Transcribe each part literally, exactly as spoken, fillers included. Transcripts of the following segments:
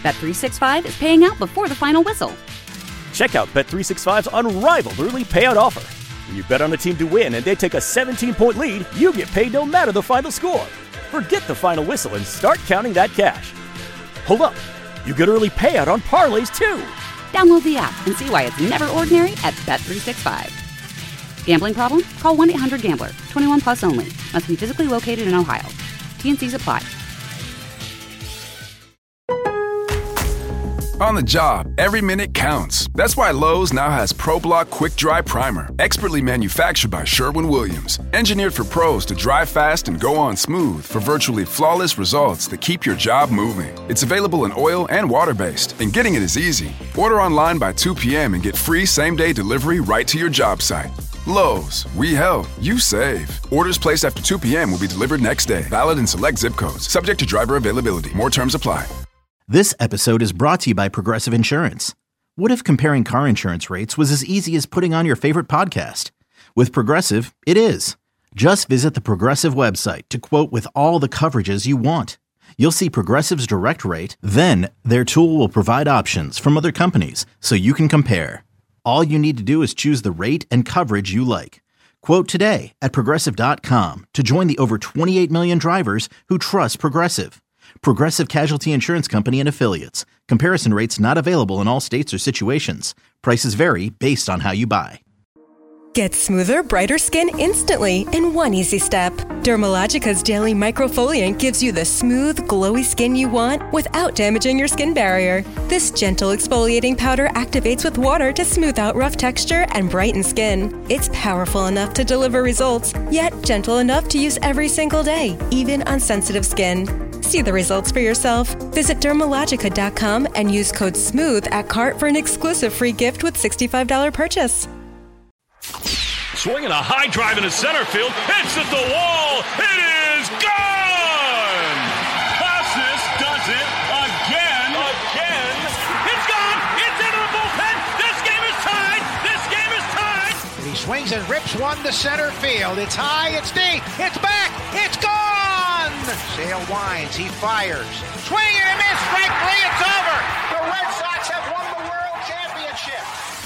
Bet three sixty-five is paying out before the final whistle. Check out Bet three sixty-five's unrivaled early payout offer. When you bet on a team to win and they take a seventeen-point lead, you get paid no matter the final score. Forget the final whistle and start counting that cash. Hold up. You get early payout on parlays, too. Download the app and see why it's never ordinary at Bet three sixty-five. Gambling problem? Call one eight hundred gambler. twenty-one plus only. Must be physically located in Ohio. T N Cs apply. On the job, every minute counts. That's why Lowe's now has ProBlock Quick Dry Primer, expertly manufactured by Sherwin-Williams. Engineered for pros to dry fast and go on smooth for virtually flawless results that keep your job moving. It's available in oil and water-based, and getting it is easy. Order online by two p.m. and get free same-day delivery right to your job site. Lowe's, we help, you save. Orders placed after two p.m. will be delivered next day. Valid in select zip codes. Subject to driver availability. More terms apply. This episode is brought to you by Progressive Insurance. What if comparing car insurance rates was as easy as putting on your favorite podcast? With Progressive, it is. Just visit the Progressive website to quote with all the coverages you want. You'll see Progressive's direct rate, then their tool will provide options from other companies so you can compare. All you need to do is choose the rate and coverage you like. Quote today at Progressive dot com to join the over twenty-eight million drivers who trust Progressive. Progressive Casualty Insurance Company and Affiliates. Comparison rates not available in all states or situations. Prices vary based on how you buy. Get smoother, brighter skin instantly in one easy step. Dermalogica's Daily Microfoliant gives you the smooth, glowy skin you want without damaging your skin barrier. This gentle exfoliating powder activates with water to smooth out rough texture and brighten skin. It's powerful enough to deliver results, yet gentle enough to use every single day, even on sensitive skin. See the results for yourself. Visit Dermalogica dot com and use code SMOOTH at cart for an exclusive free gift with sixty-five dollars purchase. Swinging a high drive into center field. Hits at the wall. It is gone! Costas does it again. Again. It's gone. It's into the bullpen. This game is tied. This game is tied. He swings and rips one to center field. It's high. It's deep. It's back. It's gone! Sale winds. He fires. Swing and a miss. Strike three. It's over. The Red Sox have won the World Championship.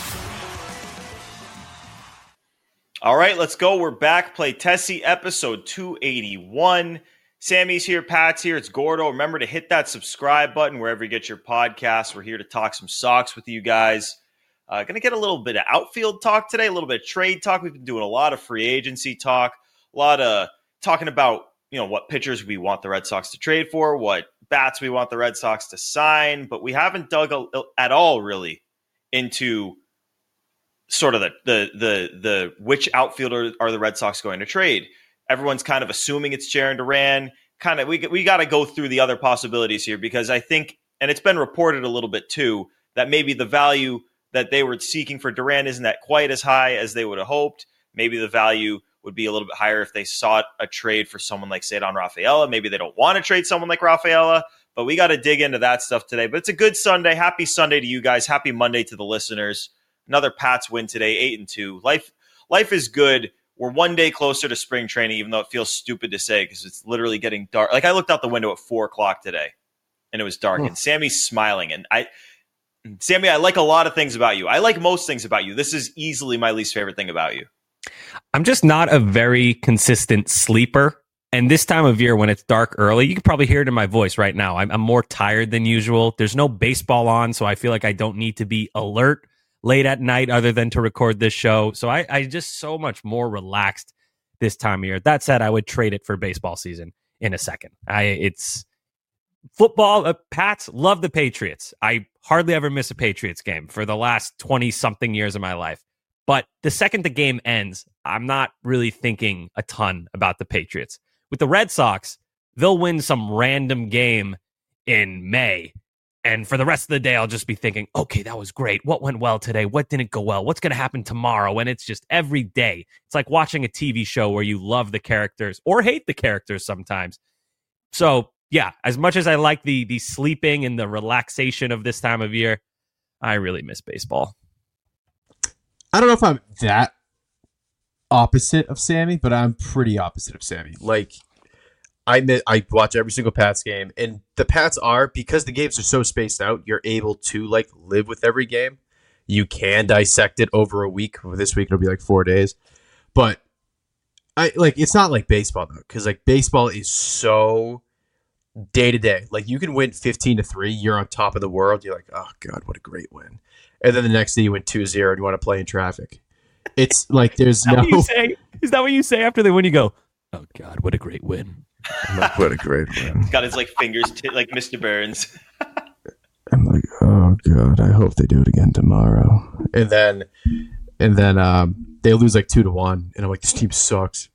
All right, let's go. We're back. Play Tessie episode two eighty-one. Sammy's here. Pat's here. It's Gordo. Remember to hit that subscribe button wherever you get your podcasts. We're here to talk some Sox with you guys. Uh, going to get a little bit of outfield talk today, a little bit of trade talk. We've been doing a lot of free agency talk, a lot of talking about, you know, what pitchers we want the Red Sox to trade for, what bats we want the Red Sox to sign, but we haven't dug a, at all really into sort of the, the, the, the, which outfielder are the Red Sox going to trade? Everyone's kind of assuming it's Jarren Duran. Kind of, we, we got to go through the other possibilities here because I think, and it's been reported a little bit too, that maybe the value that they were seeking for Duran isn't that quite as high as they would have hoped. Maybe the value would be a little bit higher if they sought a trade for someone like Ceddanne Rafaela. Maybe they don't want to trade someone like Rafaela, but we got to dig into that stuff today. But it's a good Sunday. Happy Sunday to you guys. Happy Monday to the listeners. Another Pats win today, eight and two. Life, life is good. We're one day closer to spring training, even though it feels stupid to say because it's literally getting dark. Like I looked out the window at four o'clock today, and it was dark. Oh. And Sammy's smiling, and I, Sammy, I like a lot of things about you. I like most things about you. This is easily my least favorite thing about you. I'm just not a very consistent sleeper. And this time of year when it's dark early, you can probably hear it in my voice right now. I'm, I'm more tired than usual. There's no baseball on, so I feel like I don't need to be alert late at night other than to record this show. So I, I just so much more relaxed this time of year. That said, I would trade it for baseball season in a second. I It's football. Uh, Pats love the Patriots. I hardly ever miss a Patriots game for the last twenty-something years of my life. But the second the game ends, I'm not really thinking a ton about the Patriots. With the Red Sox, they'll win some random game in May. And for the rest of the day, I'll just be thinking, okay, that was great. What went well today? What didn't go well? What's going to happen tomorrow? And it's just every day. It's like watching a T V show where you love the characters or hate the characters sometimes. So, yeah, as much as I like the the sleeping and the relaxation of this time of year, I really miss baseball. I don't know if I'm that opposite of Sammy, but I'm pretty opposite of Sammy. Like, I admit, I watch every single Pats game, and the Pats are, because the games are so spaced out, you're able to like live with every game. You can dissect it over a week. This week it'll be like four days, but I like it's not like baseball though, because like baseball is so day to day. Like you can win fifteen to three, you're on top of the world. You're like, oh god, what a great win, and then the next day you win two zero and you want to play in traffic. It's like there's is that no. What you say? Is that what you say after they win? You go, oh god, what a great win. I'm like, what a great win. He's got his like fingers t- like Mister Burns. I'm like, oh god, I hope they do it again tomorrow. And then, and then um, they lose like two to one, and I'm like, this team sucks.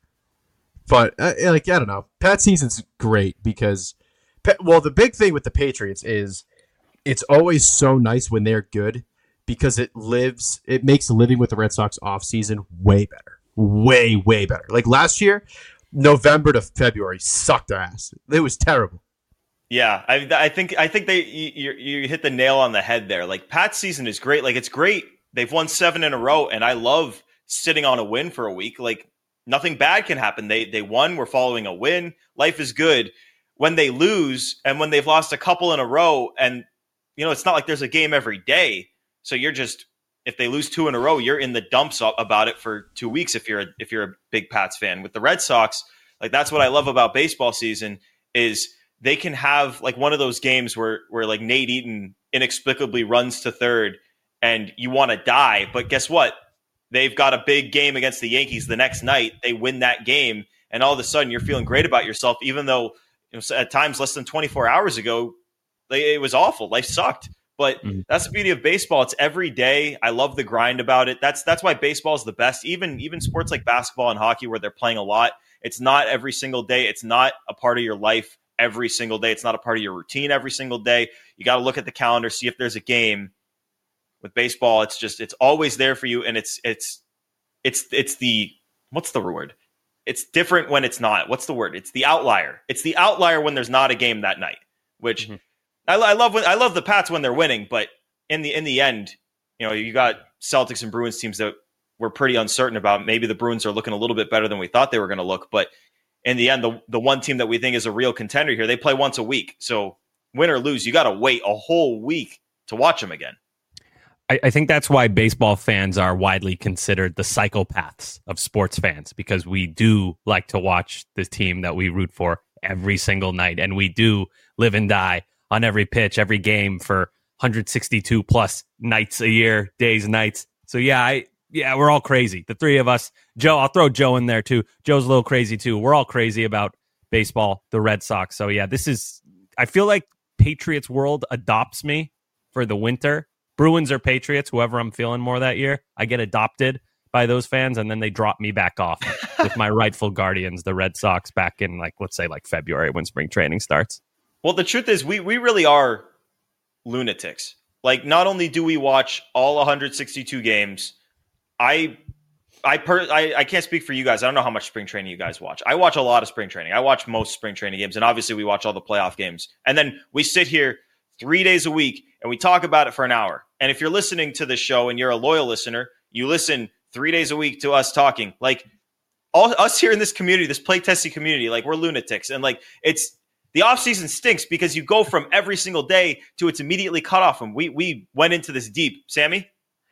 But uh, like, I don't know. Pat season's great because, well, the big thing with the Patriots is it's always so nice when they're good because it lives, it makes living with the Red Sox off season way better, way way better. Like last year. November to February sucked ass. It was terrible. Yeah, I, I think I think they you, you hit the nail on the head there. Like Pat's season is great. Like it's great. They've won seven in a row, and I love sitting on a win for a week. Like nothing bad can happen. They they won. We're following a win. Life is good. When they lose, and when they've lost a couple in a row, and you know it's not like there's a game every day. So you're just if they lose two in a row, you're in the dumps about it for two weeks. If you're a, if you're a big Pats fan, with the Red Sox, like that's what I love about baseball season is they can have like one of those games where where like Nate Eaton inexplicably runs to third and you want to die, but guess what? They've got a big game against the Yankees the next night. They win that game, and all of a sudden you're feeling great about yourself, even though you know, at times less than twenty-four hours ago, like, it was awful. Life sucked. But mm-hmm. that's the beauty of baseball. It's every day. I love the grind about it. That's that's why baseball is the best. Even even sports like basketball and hockey where they're playing a lot, it's not every single day. It's not a part of your life every single day. It's not a part of your routine every single day. You got to look at the calendar, see if there's a game. With baseball, it's just it's always there for you, and it's it's it's it's the what's the word? It's different when it's not. What's the word? It's the outlier. It's the outlier when there's not a game that night, which mm-hmm. I, I love when I love the Pats when they're winning, but in the in the end, you know, you got Celtics and Bruins teams that we're pretty uncertain about. Maybe the Bruins are looking a little bit better than we thought they were going to look, but in the end, the the one team that we think is a real contender here, they play once a week. So win or lose, you got to wait a whole week to watch them again. I, I think that's why baseball fans are widely considered the psychopaths of sports fans, because we do like to watch this team that we root for every single night, and we do live and die on every pitch, every game for one hundred sixty-two plus nights a year, days, nights. So yeah, I yeah, we're all crazy. The three of us. Joe, I'll throw Joe in there too. Joe's a little crazy too. We're all crazy about baseball, the Red Sox. So yeah, this is, I feel like Patriots world adopts me for the winter. Bruins or Patriots, whoever I'm feeling more that year, I get adopted by those fans, and then they drop me back off with my rightful guardians, the Red Sox, back in like, let's say like February when spring training starts. Well, the truth is we we really are lunatics. Like, not only do we watch all one hundred sixty-two games, I I, per, I I can't speak for you guys. I don't know how much spring training you guys watch. I watch a lot of spring training. I watch most spring training games, and obviously we watch all the playoff games. And then we sit here three days a week, and we talk about it for an hour. And if you're listening to this show and you're a loyal listener, you listen three days a week to us talking. Like, all us here in this community, this play testing community, like, we're lunatics. And like, it's the off season stinks because you go from every single day to it's immediately cut off. And we we went into this deep. Sammy?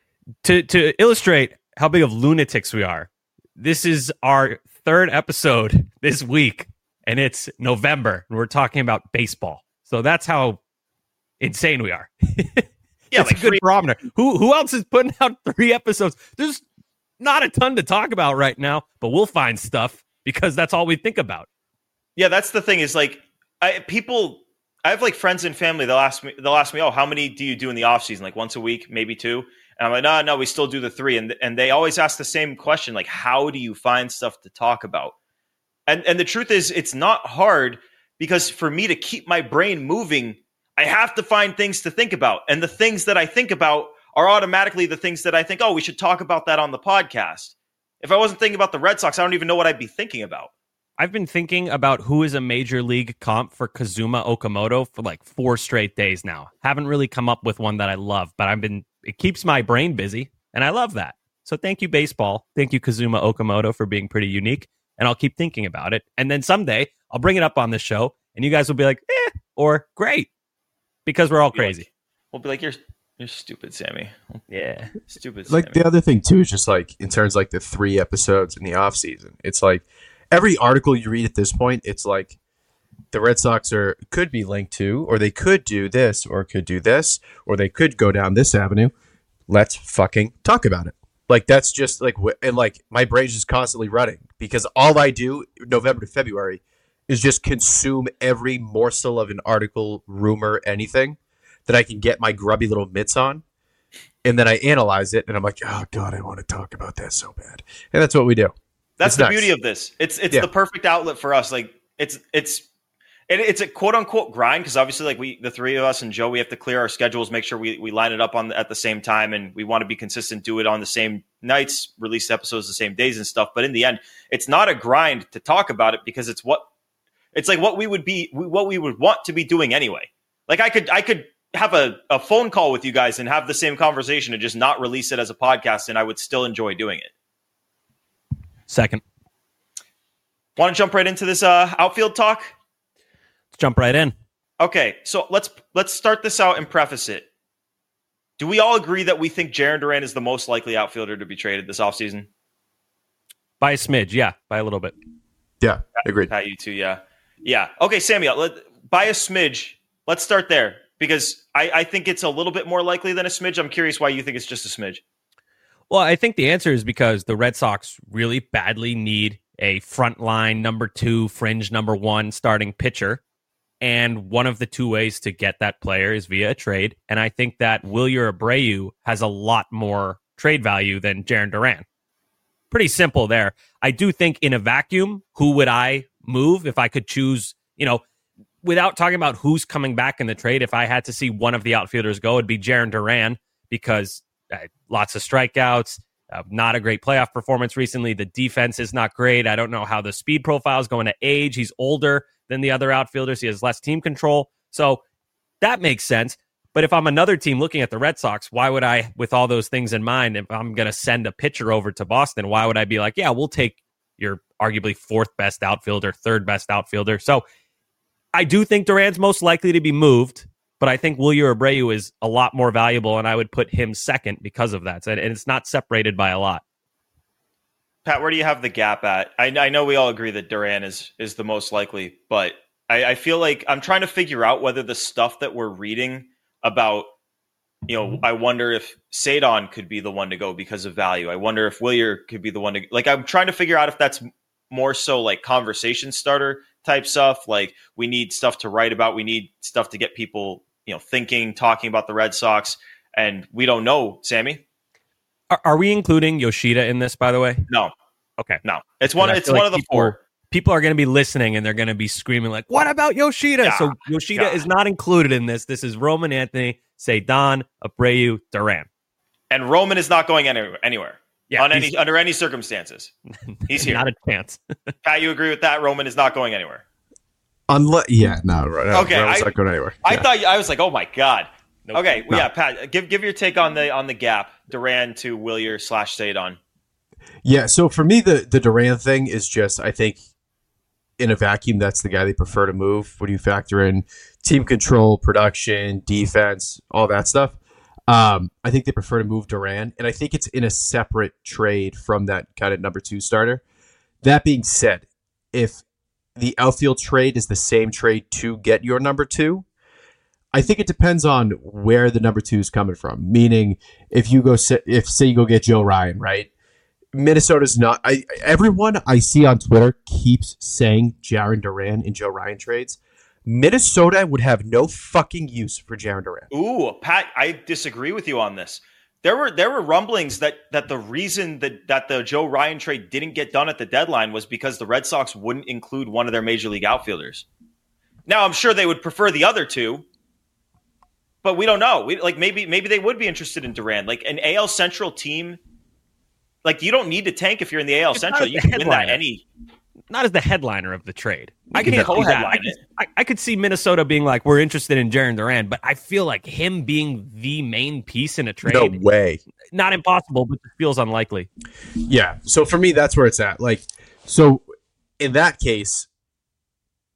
To to illustrate how big of lunatics we are, this is our third episode this week, and it's November, and we're talking about baseball. So that's how insane we are. Yeah, it's like a good free- barometer. Who who else is putting out three episodes? There's not a ton to talk about right now, but we'll find stuff because that's all we think about. Yeah, that's the thing is like I people I have like friends and family, they'll ask me they'll ask me, "Oh, how many do you do in the off season? Like once a week, maybe two?" And I'm like, "No, no, we still do the three." And and they always ask the same question, like, "How do you find stuff to talk about?" And and the truth is it's not hard, because for me to keep my brain moving, I have to find things to think about. And the things that I think about are automatically the things that I think, oh, we should talk about that on the podcast. If I wasn't thinking about the Red Sox, I don't even know what I'd be thinking about. I've been thinking about who is a major league comp for Kazuma Okamoto for like four straight days now. Haven't really come up with one that I love, but I've been, it keeps my brain busy, and I love that. So thank you, baseball. Thank you, Kazuma Okamoto, for being pretty unique. And I'll keep thinking about it. And then someday I'll bring it up on this show, and you guys will be like, eh, or great, because we're all crazy. We'll be like, you're you're stupid, Sammy. Yeah, stupid. Like Sammy. the other thing too is just like in terms of like the three episodes in the off season, it's like every article you read at this point, it's like the Red Sox are could be linked to, or they could do this, or could do this, or they could go down this avenue. Let's fucking talk about it. Like that's just like, and like my brain's just constantly running because all I do November to February is just consume every morsel of an article, rumor, anything that I can get my grubby little mitts on. And then I analyze it and I'm like, oh God, I want to talk about that so bad. And that's what we do. That's it's the nice. beauty of this. It's it's Yeah. the perfect outlet for us. Like it's it's it, it's a quote unquote grind because obviously like we the three of us and Joe, we have to clear our schedules, make sure we, we line it up on at the same time, and we want to be consistent, do it on the same nights, release episodes the same days and stuff. But in the end, it's not a grind to talk about it because it's what it's like what we would be what we would want to be doing anyway. Like I could I could have a, a phone call with you guys and have the same conversation and just not release it as a podcast, and I would still enjoy doing it. Second. Want to jump right into this uh, outfield talk? Let's jump right in. Okay, so let's let's start this out and preface it. Do we all agree that we think Jarren Duran is the most likely outfielder to be traded this offseason? By a smidge, yeah, by a little bit. Yeah, agreed. Pat, you too, yeah. Yeah. Okay, Samuel, let, by a smidge, let's start there. Because I, I think it's a little bit more likely than a smidge. I'm curious why you think it's just a smidge. Well, I think the answer is because the Red Sox really badly need a frontline number two, fringe number one starting pitcher. And one of the two ways to get that player is via a trade. And I think that Wilyer Abreu has a lot more trade value than Jarren Duran. Pretty simple there. I do think in a vacuum, who would I move if I could choose, you know, without talking about who's coming back in the trade, if I had to see one of the outfielders go, it'd be Jarren Duran because uh, lots of strikeouts, uh, not a great playoff performance recently. The defense is not great. I don't know how the speed profile is going to age. He's older than the other outfielders. He has less team control. So that makes sense. But if I'm another team looking at the Red Sox, why would I, with all those things in mind, if I'm going to send a pitcher over to Boston, why would I be like, yeah, we'll take your arguably fourth best outfielder, third best outfielder. So I do think Duran's most likely to be moved, but I think Wilyer Abreu is a lot more valuable, and I would put him second because of that. And it's not separated by a lot. Pat, where do you have the gap at? I, I know we all agree that Duran is is the most likely, but I, I feel like I'm trying to figure out whether the stuff that we're reading about, you know, I wonder if Cedon could be the one to go because of value. I wonder if Wilyer could be the one to, like, I'm trying to figure out if that's more so like conversation starter type stuff. Like we need stuff to write about. We need stuff to get people, you know, thinking, talking about the Red Sox. And we don't know, Sammy. Are, are we including Yoshida in this, by the way? No. Okay. No. It's one, it's one like of the people, four. People are going to be listening and they're going to be screaming like, what about Yoshida? Yeah, so Yoshida God. is not included in this. This is Roman Anthony, Cedon, Abreu, Duran. And Roman is not going anywhere, anywhere. Yeah, on any under any circumstances. He's here. Not a chance. Pat, you agree with that? Roman is not going anywhere. Unless, yeah, no, right. No, Okay, Roman's I- not going anywhere. I Yeah. thought I was like, oh my God. Nope. Okay, well, No. yeah, Pat, give give your take on the on the gap, Duran to Wilyer slash Cedon. Yeah, so for me, the, the Duran thing is just, I think, in a vacuum, that's the guy they prefer to move when you factor in team control, production, defense, all that stuff. Um, I think they prefer to move Duran, and I think it's in a separate trade from that kind of number two starter. That being said, if the outfield trade is the same trade to get your number two, I think it depends on where the number two is coming from. Meaning, if you go, if say you go get Joe Ryan, right? Minnesota's not. I everyone I see on Twitter keeps saying Jarren Duran and Joe Ryan trades. Minnesota would have no fucking use for Jarren Duran. Ooh, Pat, I disagree with you on this. There were there were rumblings that that the reason that, that the Joe Ryan trade didn't get done at the deadline was because the Red Sox wouldn't include one of their major league outfielders. Now, I'm sure they would prefer the other two, but we don't know. We, like maybe maybe they would be interested in Duran. Like an A L Central team, like you don't need to tank if you're in the A L It's Central. not You the can win that headliner. any. Not as the headliner of the trade. I can can't see that. I co-headline could, it. I, I could see Minnesota being like, we're interested in Jarren Duran, but I feel like him being the main piece in a trade, No way. not impossible, but it feels unlikely. Yeah. So for me, that's where it's at. Like, so in that case,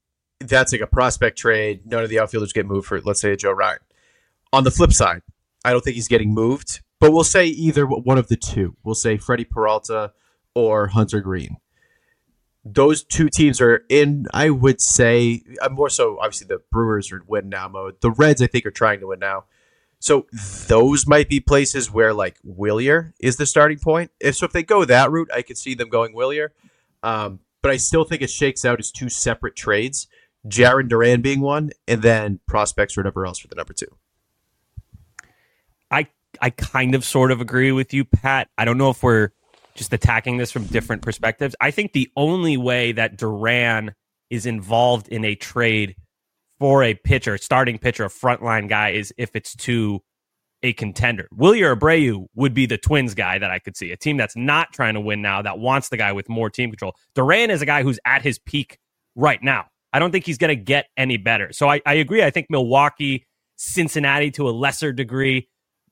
that's like a prospect trade. None of the outfielders get moved for, let's say, a Joe Ryan. On the flip side, I don't think he's getting moved, but we'll say either one of the two. We'll say Freddie Peralta or Hunter Green. Those two teams are in, I would say, more so, obviously, the Brewers are win now mode. The Reds, I think, are trying to win now. So those might be places where, like, Willier is the starting point. If so, if they go that route, I could see them going Willier. Um, but I still think it shakes out as two separate trades, Jarren Duran being one, and then prospects or whatever else for the number two. I I kind of sort of agree with you, Pat. I don't know if we're just attacking this from different perspectives. I think the only way that Duran is involved in a trade for a pitcher, starting pitcher, a frontline guy, is if it's to a contender. Wilyer Abreu would be the Twins guy that I could see. A team that's not trying to win now, that wants the guy with more team control. Duran is a guy who's at his peak right now. I don't think he's going to get any better. So I, I agree. I think Milwaukee, Cincinnati to a lesser degree,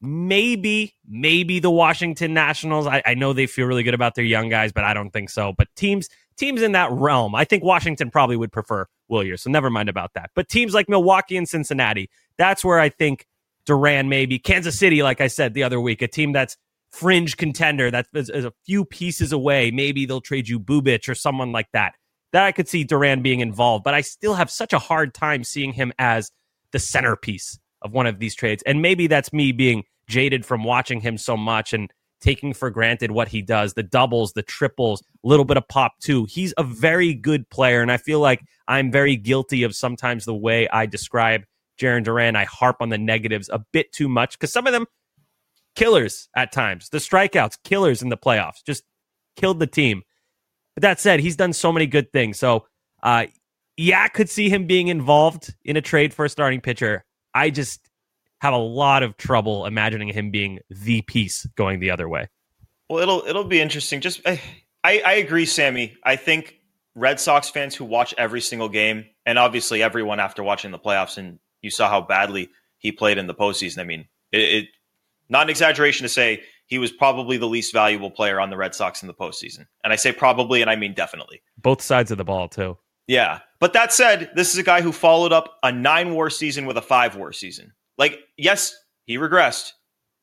maybe, maybe the Washington Nationals. I, I know they feel really good about their young guys, but I don't think so. But teams teams in that realm, I think Washington probably would prefer Wilyer, so never mind about that. But teams like Milwaukee and Cincinnati, that's where I think Duran maybe. Kansas City, like I said the other week, a team that's fringe contender, that is a few pieces away. Maybe they'll trade you Bubich or someone like that. That I could see Duran being involved, but I still have such a hard time seeing him as the centerpiece of one of these trades. And maybe that's me being jaded from watching him so much and taking for granted what he does, the doubles, the triples, a little bit of pop too. He's a very good player, and I feel like I'm very guilty of sometimes the way I describe Jarren Duran. I harp on the negatives a bit too much because some of them killers at times. The strikeouts, killers in the playoffs, just killed the team. But that said, he's done so many good things. So, uh, yeah, I could see him being involved in a trade for a starting pitcher. I just have a lot of trouble imagining him being the piece going the other way. Well, it'll it'll be interesting. Just I, I agree, Sammy. I think Red Sox fans who watch every single game, and obviously everyone after watching the playoffs, and you saw how badly he played in the postseason. I mean, it, it not an exaggeration to say he was probably the least valuable player on the Red Sox in the postseason. And I say probably, and I mean definitely. Both sides of the ball, too. Yeah. But that said, this is a guy who followed up a nine-war season with a five-war season. Like, yes, he regressed,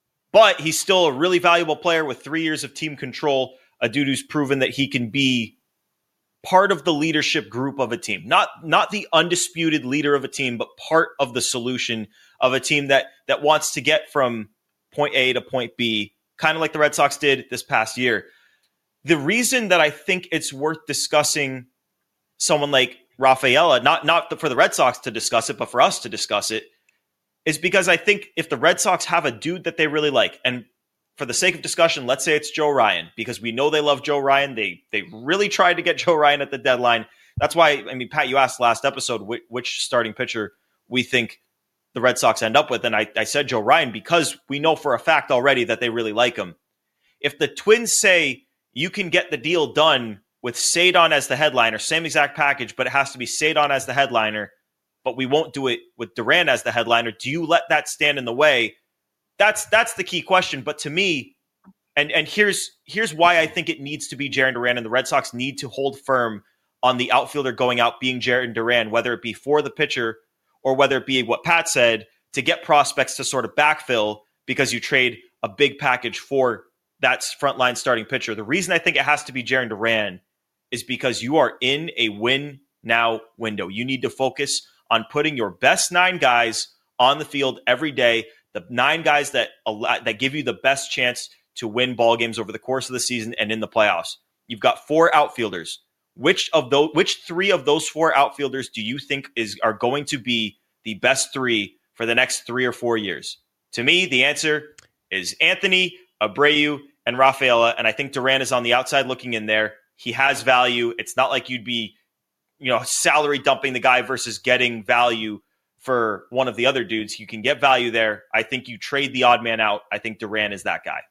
but he's still a really valuable player with three years of team control, a dude who's proven that he can be part of the leadership group of a team. Not not the undisputed leader of a team, but part of the solution of a team that that wants to get from point A to point B, kind of like the Red Sox did this past year. The reason that I think it's worth discussing someone like Rafaela, not, not for the Red Sox to discuss it, but for us to discuss it, is because I think if the Red Sox have a dude that they really like, and for the sake of discussion, let's say it's Joe Ryan, because we know they love Joe Ryan. They they really tried to get Joe Ryan at the deadline. That's why, I mean, Pat, you asked last episode which, which starting pitcher we think the Red Sox end up with, and I, I said Joe Ryan because we know for a fact already that they really like him. If the Twins say you can get the deal done with Cedon as the headliner, same exact package, but it has to be Cedon as the headliner, but we won't do it with Duran as the headliner, do you let that stand in the way? That's that's the key question. But to me, and and here's here's why I think it needs to be Jarren Duran, and the Red Sox need to hold firm on the outfielder going out being Jarren Duran, whether it be for the pitcher or whether it be what Pat said, to get prospects to sort of backfill because you trade a big package for that frontline starting pitcher. The reason I think it has to be Jarren Duran is because you are in a win now window. You need to focus on putting your best nine guys on the field every day, the nine guys that that give you the best chance to win ball games over the course of the season and in the playoffs. You've got four outfielders. Which of those, which three of those four outfielders do you think is are going to be the best three for the next three or four years? To me, the answer is Anthony, Abreu, and Rafaela. And I think Duran is on the outside looking in there. He has value. It's not like you'd be, you know, salary dumping the guy versus getting value for one of the other dudes. You can get value there. I think you trade the odd man out. I think Duran is that guy.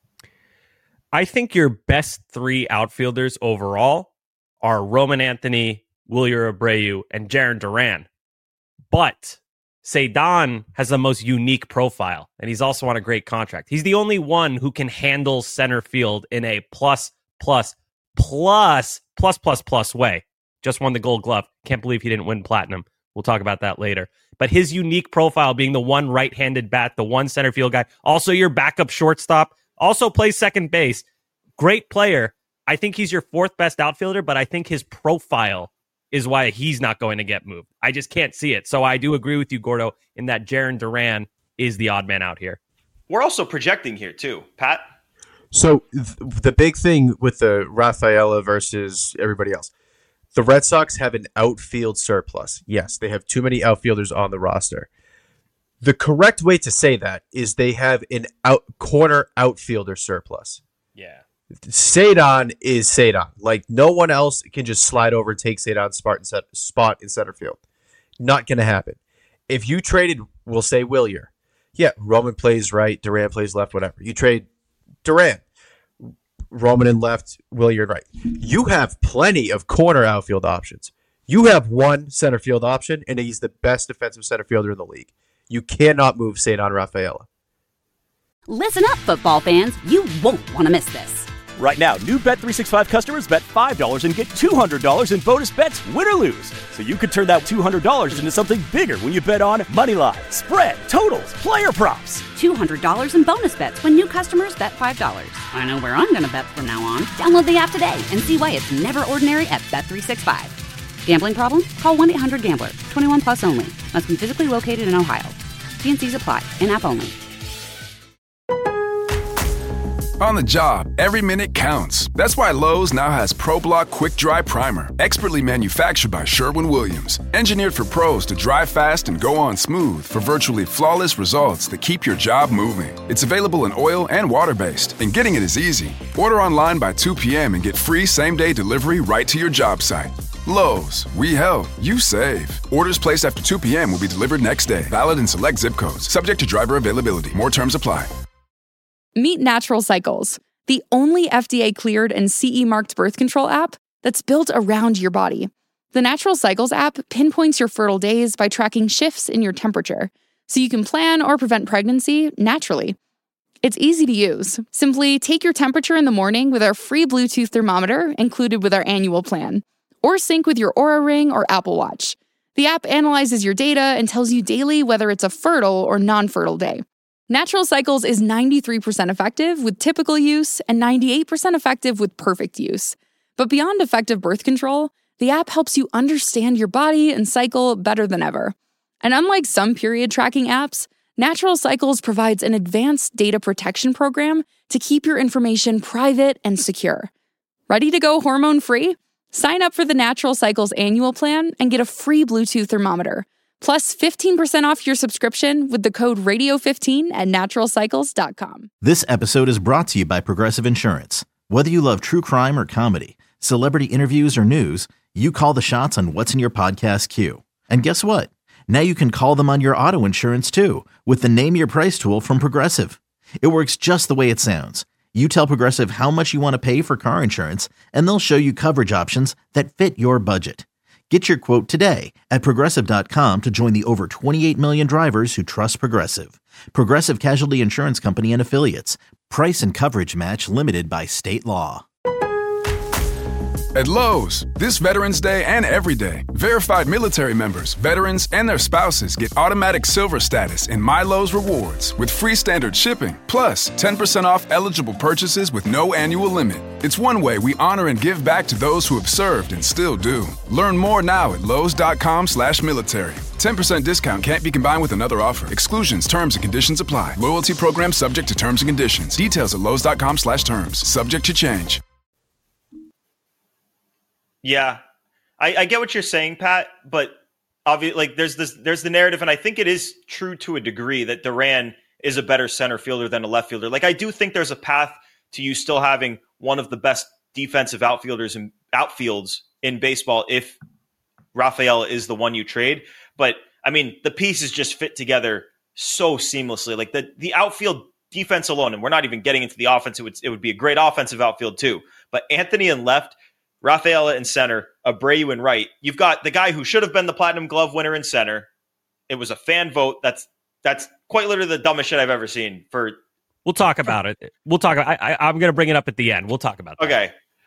I think your best three outfielders overall are Roman Anthony, Wilyer Abreu, and Jarren Duran. But Cedon has the most unique profile, and he's also on a great contract. He's the only one who can handle center field in a plus, plus, plus, plus, plus, plus way. just won the Gold Glove. Can't believe he didn't win platinum. We'll talk about that later. But his unique profile being the one right-handed bat, the one center field guy, also your backup shortstop, also plays second base. Great player. I think he's your fourth best outfielder, but I think his profile is why he's not going to get moved. I just can't see it. So I do agree with you, Gordo, in that Jarren Duran is the odd man out here. We're also projecting here too, Pat. So th- the big thing with the Rafaela versus everybody else, the Red Sox have an outfield surplus. Yes, they have too many outfielders on the roster. The correct way to say that is they have an out corner outfielder surplus. Yeah. Cedon is Cedon. Like, no one else can just slide over and take Cedon's spot in, set, spot in center field. Not going to happen. If you traded, we'll say Willier. Yeah, Roman plays right, Duran plays left, whatever. You trade Duran, Roman in left, Willier in right. You have plenty of corner outfield options. You have one center field option, and he's the best defensive center fielder in the league. You cannot move Cedon Rafaela. Listen up, football fans. You won't want to miss this. Right now, new Bet three sixty-five customers bet five dollars and get two hundred dollars in bonus bets, win or lose. So you could turn that two hundred dollars into something bigger when you bet on money line, spread, totals, player props. two hundred dollars in bonus bets when new customers bet five dollars. I know where I'm going to bet from now on. Download the app today and see why it's never ordinary at Bet three sixty-five. Gambling problem? Call one eight hundred gambler. twenty-one plus only. Must be physically located in Ohio. T N Cs apply. In-app only. On the job, every minute counts. That's why Lowe's now has ProBlock Quick Dry Primer, expertly manufactured by Sherwin-Williams. Engineered for pros to dry fast and go on smooth for virtually flawless results that keep your job moving. It's available in oil and water-based, and getting it is easy. Order online by two p.m. and get free same-day delivery right to your job site. Lowe's, we help, you save. Orders placed after two p.m. will be delivered next day. Valid in select zip codes. Subject to driver availability. More terms apply. Meet Natural Cycles, the only F D A-cleared and C E-marked birth control app that's built around your body. The Natural Cycles app pinpoints your fertile days by tracking shifts in your temperature, so you can plan or prevent pregnancy naturally. It's easy to use. Simply take your temperature in the morning with our free Bluetooth thermometer included with our annual plan, or sync with your Oura Ring or Apple Watch. The app analyzes your data and tells you daily whether it's a fertile or non-fertile day. Natural Cycles is ninety-three percent effective with typical use and ninety-eight percent effective with perfect use. But beyond effective birth control, the app helps you understand your body and cycle better than ever. And unlike some period tracking apps, Natural Cycles provides an advanced data protection program to keep your information private and secure. Ready to go hormone-free? Sign up for the Natural Cycles annual plan and get a free Bluetooth thermometer. Plus fifteen percent off your subscription with the code radio fifteen at natural cycles dot com. This episode is brought to you by Progressive Insurance. Whether you love true crime or comedy, celebrity interviews or news, you call the shots on what's in your podcast queue. And guess what? Now you can call them on your auto insurance too with the Name Your Price tool from Progressive. It works just the way it sounds. You tell Progressive how much you want to pay for car insurance, and they'll show you coverage options that fit your budget. Get your quote today at Progressive dot com to join the over twenty-eight million drivers who trust Progressive. Progressive Casualty Insurance Company and Affiliates. Price and coverage match limited by state law. At Lowe's, this Veterans Day and every day, verified military members, veterans, and their spouses get automatic silver status in My Lowe's Rewards with free standard shipping, plus ten percent off eligible purchases with no annual limit. It's one way we honor and give back to those who have served and still do. Learn more now at lowes dot com slash military. ten percent discount can't be combined with another offer. Exclusions, terms, and conditions apply. Loyalty program subject to terms and conditions. Details at lowes dot com slash terms. Subject to change. Yeah, I, I get what you're saying, Pat, but obviously, like there's this, there's the narrative, and I think it is true to a degree that Duran is a better center fielder than a left fielder. Like I do think there's a path to you still having one of the best defensive outfielders and outfields in baseball if Rafaela is the one you trade. But I mean, the pieces just fit together so seamlessly. Like the the outfield defense alone, and we're not even getting into the offense. It would it would be a great offensive outfield too. But Anthony in left, Rafaela in center, Abreu in right. You've got the guy who should have been the Platinum Glove winner in center. It was a fan vote. That's that's quite literally the dumbest shit I've ever seen. For we'll talk about it. We'll talk. I, I, I'm going to bring it up at the end. We'll talk about that. Okay.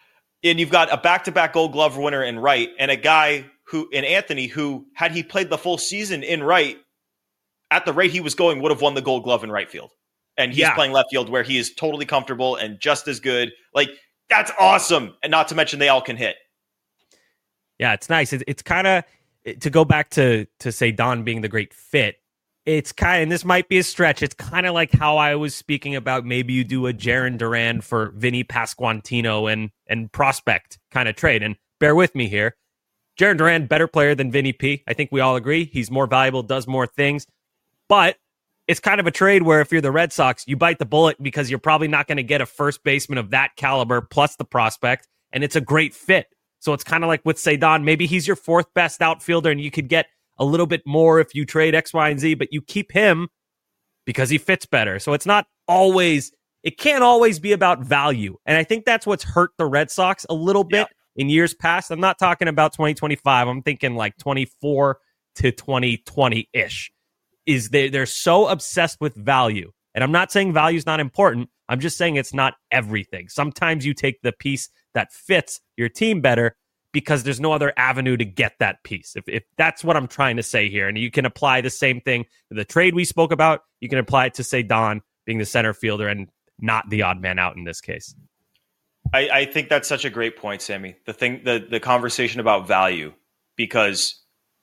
And you've got a back-to-back Gold Glove winner in right, and a guy who, in Anthony, who, had he played the full season in right, at the rate he was going, would have won the Gold Glove in right field. And he's Yeah. playing left field where he is totally comfortable and just as good. Like, that's awesome. And not to mention they all can hit. Yeah, it's nice. It's, it's kind of, to go back to, to say Don being the great fit, it's kind of, and this might be a stretch, it's kind of like how I was speaking about maybe you do a Jarren Duran for Vinny Pasquantino and, and prospect kind of trade. And bear with me here. Jarren Duran, better player than Vinny P. I think we all agree. He's more valuable, does more things. But it's kind of a trade where if you're the Red Sox, you bite the bullet because you're probably not going to get a first baseman of that caliber plus the prospect, and it's a great fit. So it's kind of like with Cedon, maybe he's your fourth best outfielder, and you could get a little bit more if you trade X, Y, and Z, but you keep him because he fits better. So it's not always, it can't always be about value. And I think that's what's hurt the Red Sox a little bit yeah. in years past. I'm not talking about twenty twenty-five. I'm thinking like twenty-four to twenty twenty-ish. Is they, they're so obsessed with value. And I'm not saying value is not important. I'm just saying it's not everything. Sometimes you take the piece that fits your team better because there's no other avenue to get that piece. If, if that's what I'm trying to say here, and you can apply the same thing to the trade we spoke about, you can apply it to, say, Don being the center fielder and not the odd man out in this case. I, I think that's such a great point, Sammy. The thing, the, the conversation about value, because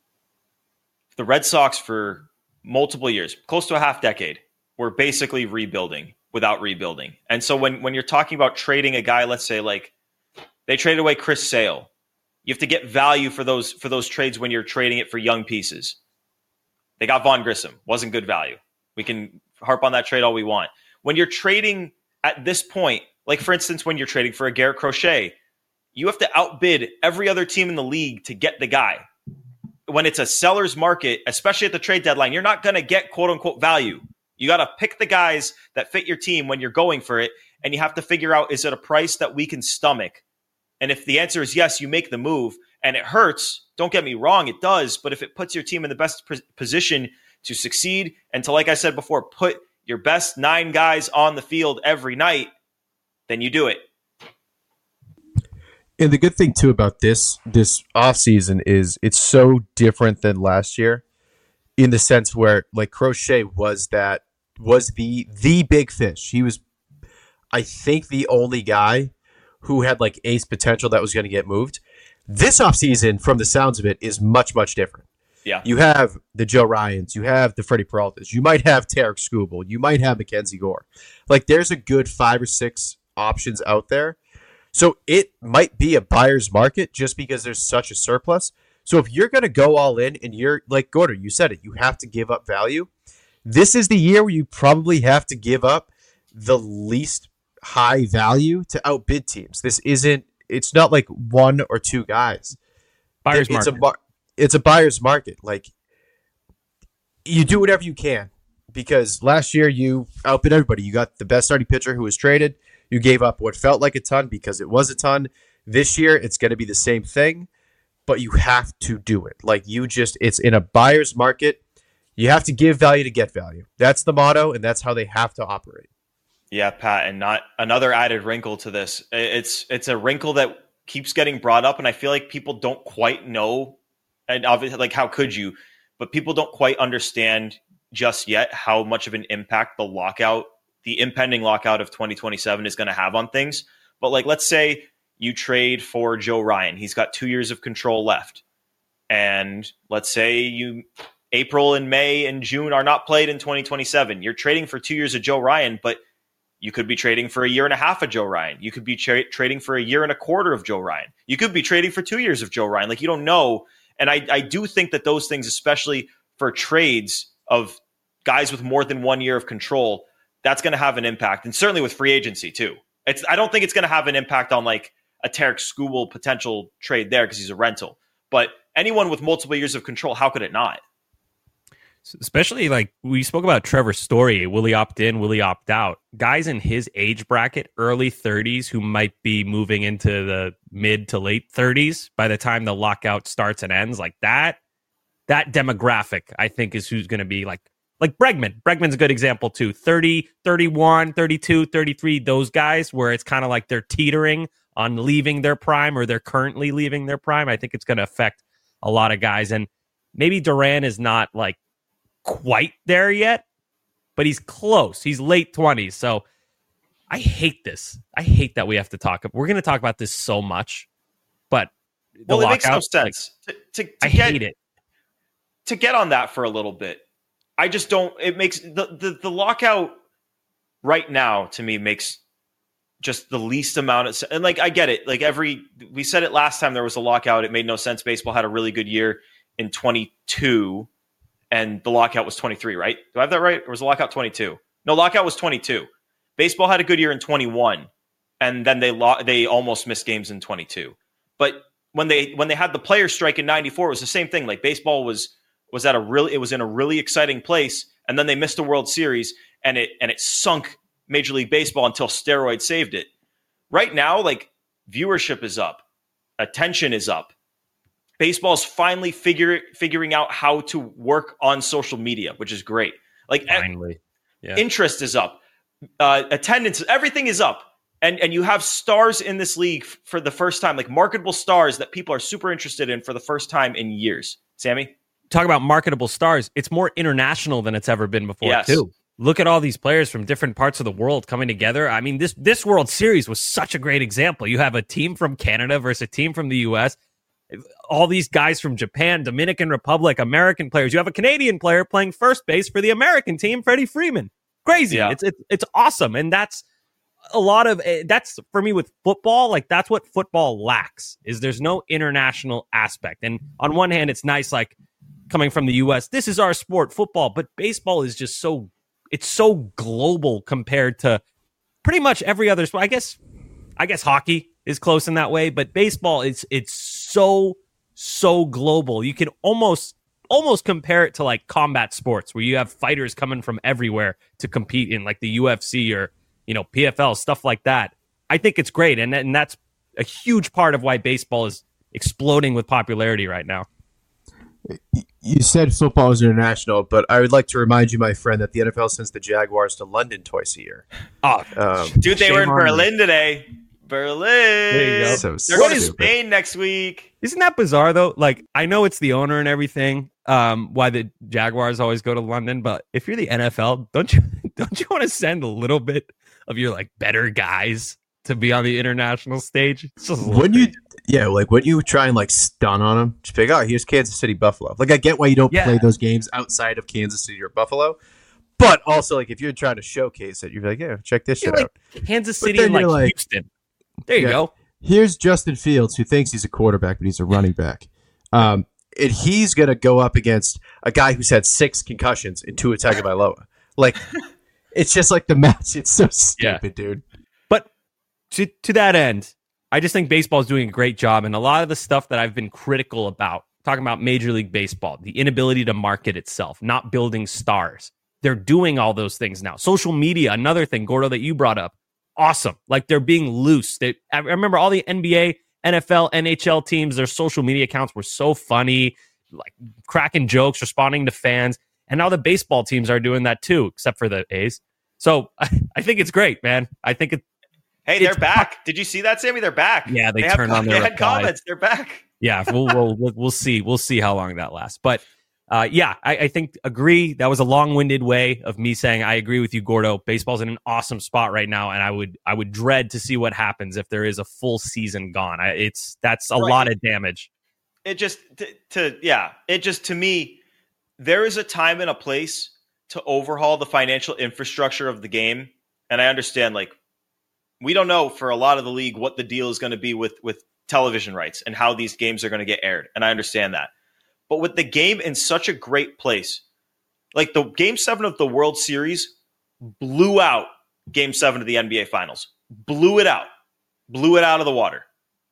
the Red Sox for multiple years, close to a half decade, were basically rebuilding without rebuilding. And so when, when you're talking about trading a guy, let's say like they traded away Chris Sale, you have to get value for those for those trades when you're trading it for young pieces. They got Vaughn Grissom, wasn't good value. We can harp on that trade all we want. When you're trading at this point, like for instance, when you're trading for a Garrett Crochet, you have to outbid every other team in the league to get the guy. When it's a seller's market, especially at the trade deadline, you're not going to get quote unquote value. You got to pick the guys that fit your team when you're going for it. And you have to figure out, is it a price that we can stomach? And if the answer is yes, you make the move, and it hurts. Don't get me wrong, it does. But if it puts your team in the best position to succeed and to, like I said before, put your best nine guys on the field every night, then you do it. And the good thing too about this this offseason is it's so different than last year in the sense where like Crochet was that was the the big fish. He was, I think, the only guy who had like ace potential that was going to get moved. This offseason, from the sounds of it, is much, much different. Yeah. You have the Joe Ryans, you have the Freddie Peraltas, you might have Tarek Skubal, you might have Mackenzie Gore. Like there's a good five or six options out there. So it might be a buyer's market just because there's such a surplus. So if you're going to go all in and you're like Gorder, you said it, you have to give up value. This is the year where you probably have to give up the least high value to outbid teams. This isn't, it's not like one or two guys. Buyer's it's market. A, it's a buyer's market. Like you do whatever you can because last year you outbid everybody. You got the best starting pitcher who was traded. You gave up what felt like a ton because it was a ton. This year, it's going to be the same thing, but you have to do it. Like you just, it's in a buyer's market. You have to give value to get value. That's the motto, and that's how they have to operate. Yeah, Pat, and not another added wrinkle to this. It's it's a wrinkle that keeps getting brought up, and I feel like people don't quite know, and obviously, like how could you? But people don't quite understand just yet how much of an impact the lockout, the impending lockout of twenty twenty-seven is going to have on things. But like, let's say you trade for Joe Ryan. He's got two years of control left. And let's say you April and May and June are not played in twenty twenty-seven. You're trading for two years of Joe Ryan, but you could be trading for a year and a half of Joe Ryan. You could be tra- trading for a year and a quarter of Joe Ryan. You could be trading for two years of Joe Ryan. Like, you don't know. And I, I do think that those things, especially for trades of guys with more than one year of control, that's going to have an impact. And certainly with free agency too. It's I don't think it's going to have an impact on like a Tarek Skubal potential trade there because he's a rental. But anyone with multiple years of control, how could it not? Especially like we spoke about Trevor Story. Will he opt in? Will he opt out? Guys in his age bracket, early thirties, who might be moving into the mid to late thirties by the time the lockout starts and ends, like that, that demographic, I think, is who's going to be like, like Bregman. Bregman's a good example too. thirty, thirty-one, thirty-two, thirty-three, those guys where it's kind of like they're teetering on leaving their prime or they're currently leaving their prime. I think it's going to affect a lot of guys. And maybe Durant is not like quite there yet, but he's close. He's late twenties. So I hate this. I hate that we have to talk. We're going to talk about this so much, but the well, it lockout, makes no sense. Like, to, to, to I get, hate it. To get on that for a little bit, I just don't. It makes the, the the lockout right now to me makes just the least amount of sense. And like I get it. Like every we said it last time there was a lockout. It made no sense. Baseball had a really good year in twenty-two, and the lockout was twenty-three. Right? Do I have that right? Or was the lockout twenty-two? No, lockout was twenty-two. Baseball had a good year in twenty-one, and then they lo- they almost missed games in twenty-two. But when they when they had the players strike in ninety-four, it was the same thing. Like baseball was was at a really it was in a really exciting place, and then they missed a World Series, and it and it sunk Major League Baseball until steroids saved it. Right now, like viewership is up, attention is up. Baseball's finally figure figuring out how to work on social media, which is great. Like finally, yeah. Interest is up, uh, attendance, everything is up. And and you have stars in this league f- for the first time, like marketable stars that people are super interested in for the first time in years. Sammy? Talk about marketable stars. It's more international than it's ever been before, yes. too. Look at all these players from different parts of the world coming together. I mean, this this World Series was such a great example. You have a team from Canada versus a team from the U S, all these guys from Japan, Dominican Republic, American players. You have a Canadian player playing first base for the American team, Freddie Freeman. Crazy. Yeah. It's, it's it's awesome. And that's a lot of that's for me with football. Like that's what football lacks is there's no international aspect. And on one hand, it's nice, like coming from the U S, this is our sport, football, but baseball is just so it's so global compared to pretty much every other sport. I guess I guess hockey is close in that way, but baseball is it's so so global. You can almost almost compare it to like combat sports where you have fighters coming from everywhere to compete in like the U F C or you know, P F L, stuff like that. I think it's great. And, and that's a huge part of why baseball is exploding with popularity right now. You said football is international, but I would like to remind you, my friend, that the N F L sends the Jaguars to London twice a year. Oh, um, dude, they were in Berlin today. Berlin. There you go. So They're going to Spain next week. Isn't that bizarre, though? Like, I know it's the owner and everything, um, why the Jaguars always go to London, but if you're the N F L, don't you don't you want to send a little bit of your like better guys to be on the international stage? It's just when you yeah like when you try and like stun on them, just pick out, oh, here's Kansas City, Buffalo. Like I get why you don't yeah. play those games outside of Kansas City or Buffalo, but also like if you're trying to showcase it, you're like, yeah, check this you're shit like out. Kansas City and like, like Houston. There you yeah, go. Here's Justin Fields, who thinks he's a quarterback, but he's a running back. Um, and he's gonna go up against a guy who's had six concussions in Tua Tagovailoa. Like it's just like the match. It's so stupid, yeah. dude. But to to that end, I just think baseball is doing a great job. And a lot of the stuff that I've been critical about, talking about Major League Baseball, the inability to market itself, not building stars. They're doing all those things now. Social media, another thing, Gordo, that you brought up. Awesome. Like they're being loose. They, I remember all the N B A, N F L, N H L teams, their social media accounts were so funny, like cracking jokes, responding to fans. And now the baseball teams are doing that too, except for the A's. So I, I think it's great, man. I think it. Hey, they're back. Did you see that, Sammy? They're back. Yeah, they, they turned have, on their They had reply. comments. They're back. Yeah, we'll, we'll we'll we'll see. We'll see how long that lasts. But uh, yeah, I, I think agree. That was a long-winded way of me saying I agree with you, Gordo. Baseball's in an awesome spot right now, and I would I would dread to see what happens if there is a full season gone. I, it's that's a right. lot of damage. It just to, to yeah. It just to me, there is a time and a place to overhaul the financial infrastructure of the game, and I understand like we don't know for a lot of the league what the deal is going to be with with television rights and how these games are going to get aired, and I understand that. But with the game in such a great place, like the Game seven of the World Series blew out Game seven of the N B A Finals. Blew it out. Blew it out of the water.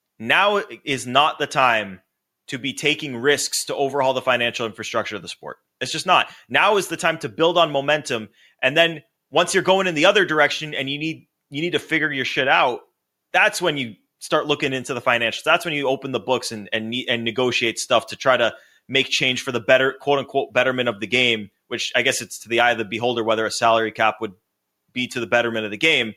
Now is not the time to be taking risks to overhaul the financial infrastructure of the sport. It's just not. Now is the time to build on momentum. And then once you're going in the other direction and you need you need to figure your shit out, that's when you start looking into the financials. That's when you open the books and and, and negotiate stuff to try to make change for the better, quote unquote, betterment of the game, which I guess it's to the eye of the beholder whether a salary cap would be to the betterment of the game.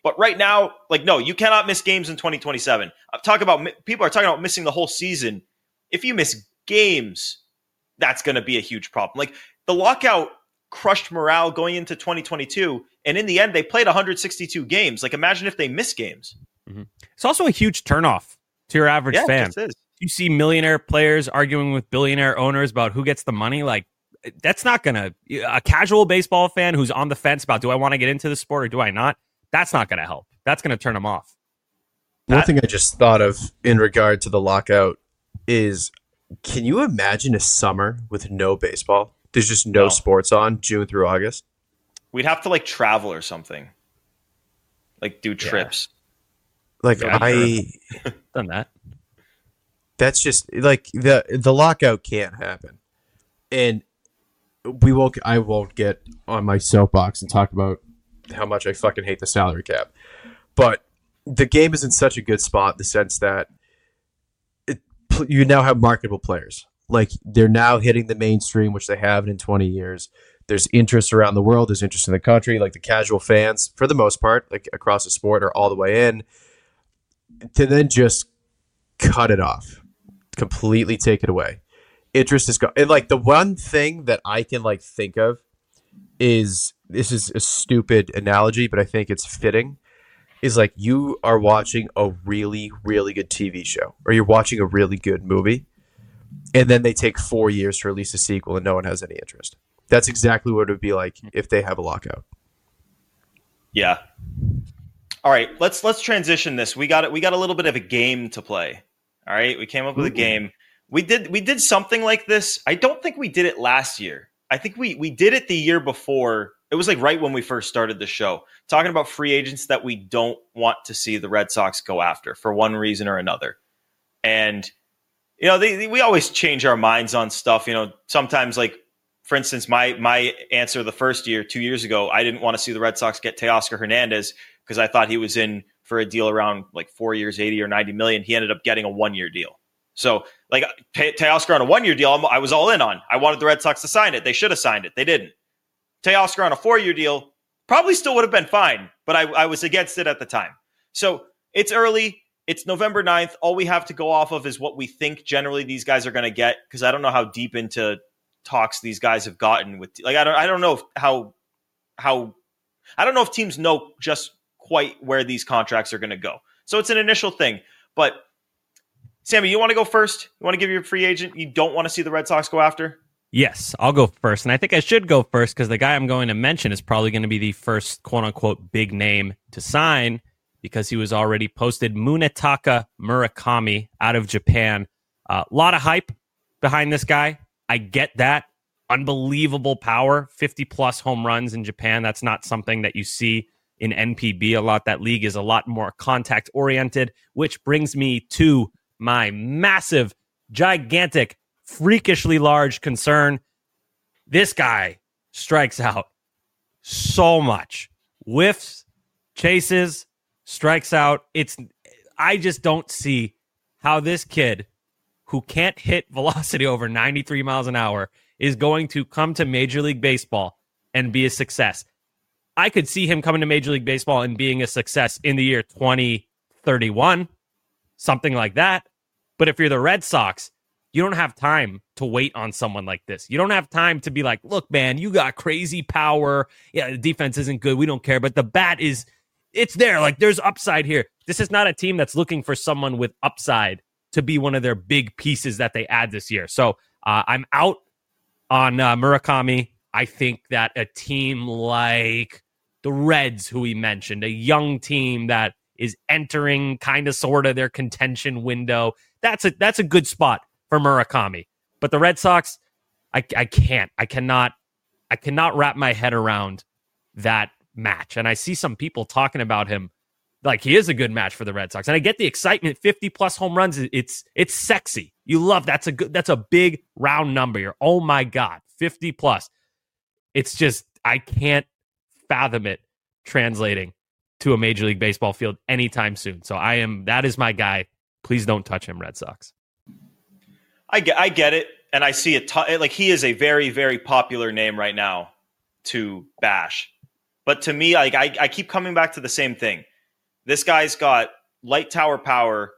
But right now, like, no, you cannot miss games in twenty twenty-seven. I'm talking about people are talking about missing the whole season. If you miss games, that's going to be a huge problem. Like the lockout crushed morale going into twenty twenty-two, and in the end, they played one hundred sixty-two games. Like, imagine if they miss games. Mm-hmm. It's also a huge turnoff to your average yeah, fan. It is. You see millionaire players arguing with billionaire owners about who gets the money. Like, that's not going to a casual baseball fan who's on the fence about, do I want to get into the sport or do I not? That's not going to help. That's going to turn them off. One That, thing I just thought of in regard to the lockout is, can you imagine a summer with no baseball? There's just no, no. sports on June through August. We'd have to like travel or something, like do trips. Yeah. Like yeah, I sure. done that. That's just like the the lockout can't happen, and we won't. I won't get on my soapbox and talk about how much I fucking hate the salary cap, but the game is in such a good spot in the sense that it, you now have marketable players. Like they're now hitting the mainstream, which they haven't in twenty years. There's interest around the world. There's interest in the country. Like the casual fans, for the most part, like across the sport, are all the way in. To then just cut it off, completely take it away. Interest is gone. And like the one thing that I can like think of is, this is a stupid analogy, but I think it's fitting, is like you are watching a really, really good T V show, or you're watching a really good movie, and then they take four years to release a sequel and no one has any interest. That's exactly what it would be like if they have a lockout. Yeah. All right, let's let's transition this. We got it. We got a little bit of a game to play. All right, we came up with a game. We did we did something like this. I don't think we did it last year. I think we we did it the year before. It was like right when we first started the show, talking about free agents that we don't want to see the Red Sox go after for one reason or another. And you know, they, they, we always change our minds on stuff. You know, sometimes like, for instance, my my answer the first year, two years ago, I didn't want to see the Red Sox get Teoscar Hernandez because I thought he was in for a deal around like four years, eighty or ninety million. He ended up getting a one-year deal. So like Te- Teoscar on a one-year deal, I'm, I was all in on. I wanted the Red Sox to sign it. They should have signed it. They didn't. Teoscar on a four-year deal probably still would have been fine, but I, I was against it at the time. So it's early. It's November ninth. All we have to go off of is what we think generally these guys are going to get, because I don't know how deep into talks these guys have gotten with. Like I don't I don't know if how how I don't know if teams know just quite where these contracts are going to go. So it's an initial thing. But Sammy, you want to go first? You want to give your free agent you don't want to see the Red Sox go after? Yes, I'll go first. And I think I should go first because the guy I'm going to mention is probably going to be the first quote-unquote big name to sign, because he was already posted. Munetaka Murakami out of Japan. A uh, lot of hype behind this guy. I get that. Unbelievable power. fifty-plus home runs in Japan. That's not something that you see in N P B a lot. That league is a lot more contact-oriented, which brings me to my massive, gigantic, freakishly large concern. This guy strikes out so much. Whiffs, chases, strikes out. It's I just don't see how this kid who can't hit velocity over ninety-three miles an hour is going to come to Major League Baseball and be a success. I could see him coming to Major League Baseball and being a success in the year twenty thirty-one, something like that. But if you're the Red Sox, you don't have time to wait on someone like this. You don't have time to be like, look, man, you got crazy power. Yeah, the defense isn't good. We don't care. But the bat is, it's there. Like, there's upside here. This is not a team that's looking for someone with upside to be one of their big pieces that they add this year. So uh, I'm out on uh, Murakami. I think that a team like the Reds, who we mentioned, a young team that is entering kind of sort of their contention window, that's a that's a good spot for Murakami. But the Red Sox, I, I can't, I cannot, I cannot wrap my head around that match. And I see some people talking about him like he is a good match for the Red Sox. And I get the excitement. fifty plus home runs. It's, it's sexy. You love, that's a good, that's a big round number. You're, oh my God, fifty plus. It's just, I can't fathom it translating to a Major League Baseball field anytime soon. So I am, that is my guy. Please don't touch him, Red Sox. I get, I get it, and I see it. T- like he is a very, very popular name right now to bash. But to me, like I, I keep coming back to the same thing. This guy's got light tower power,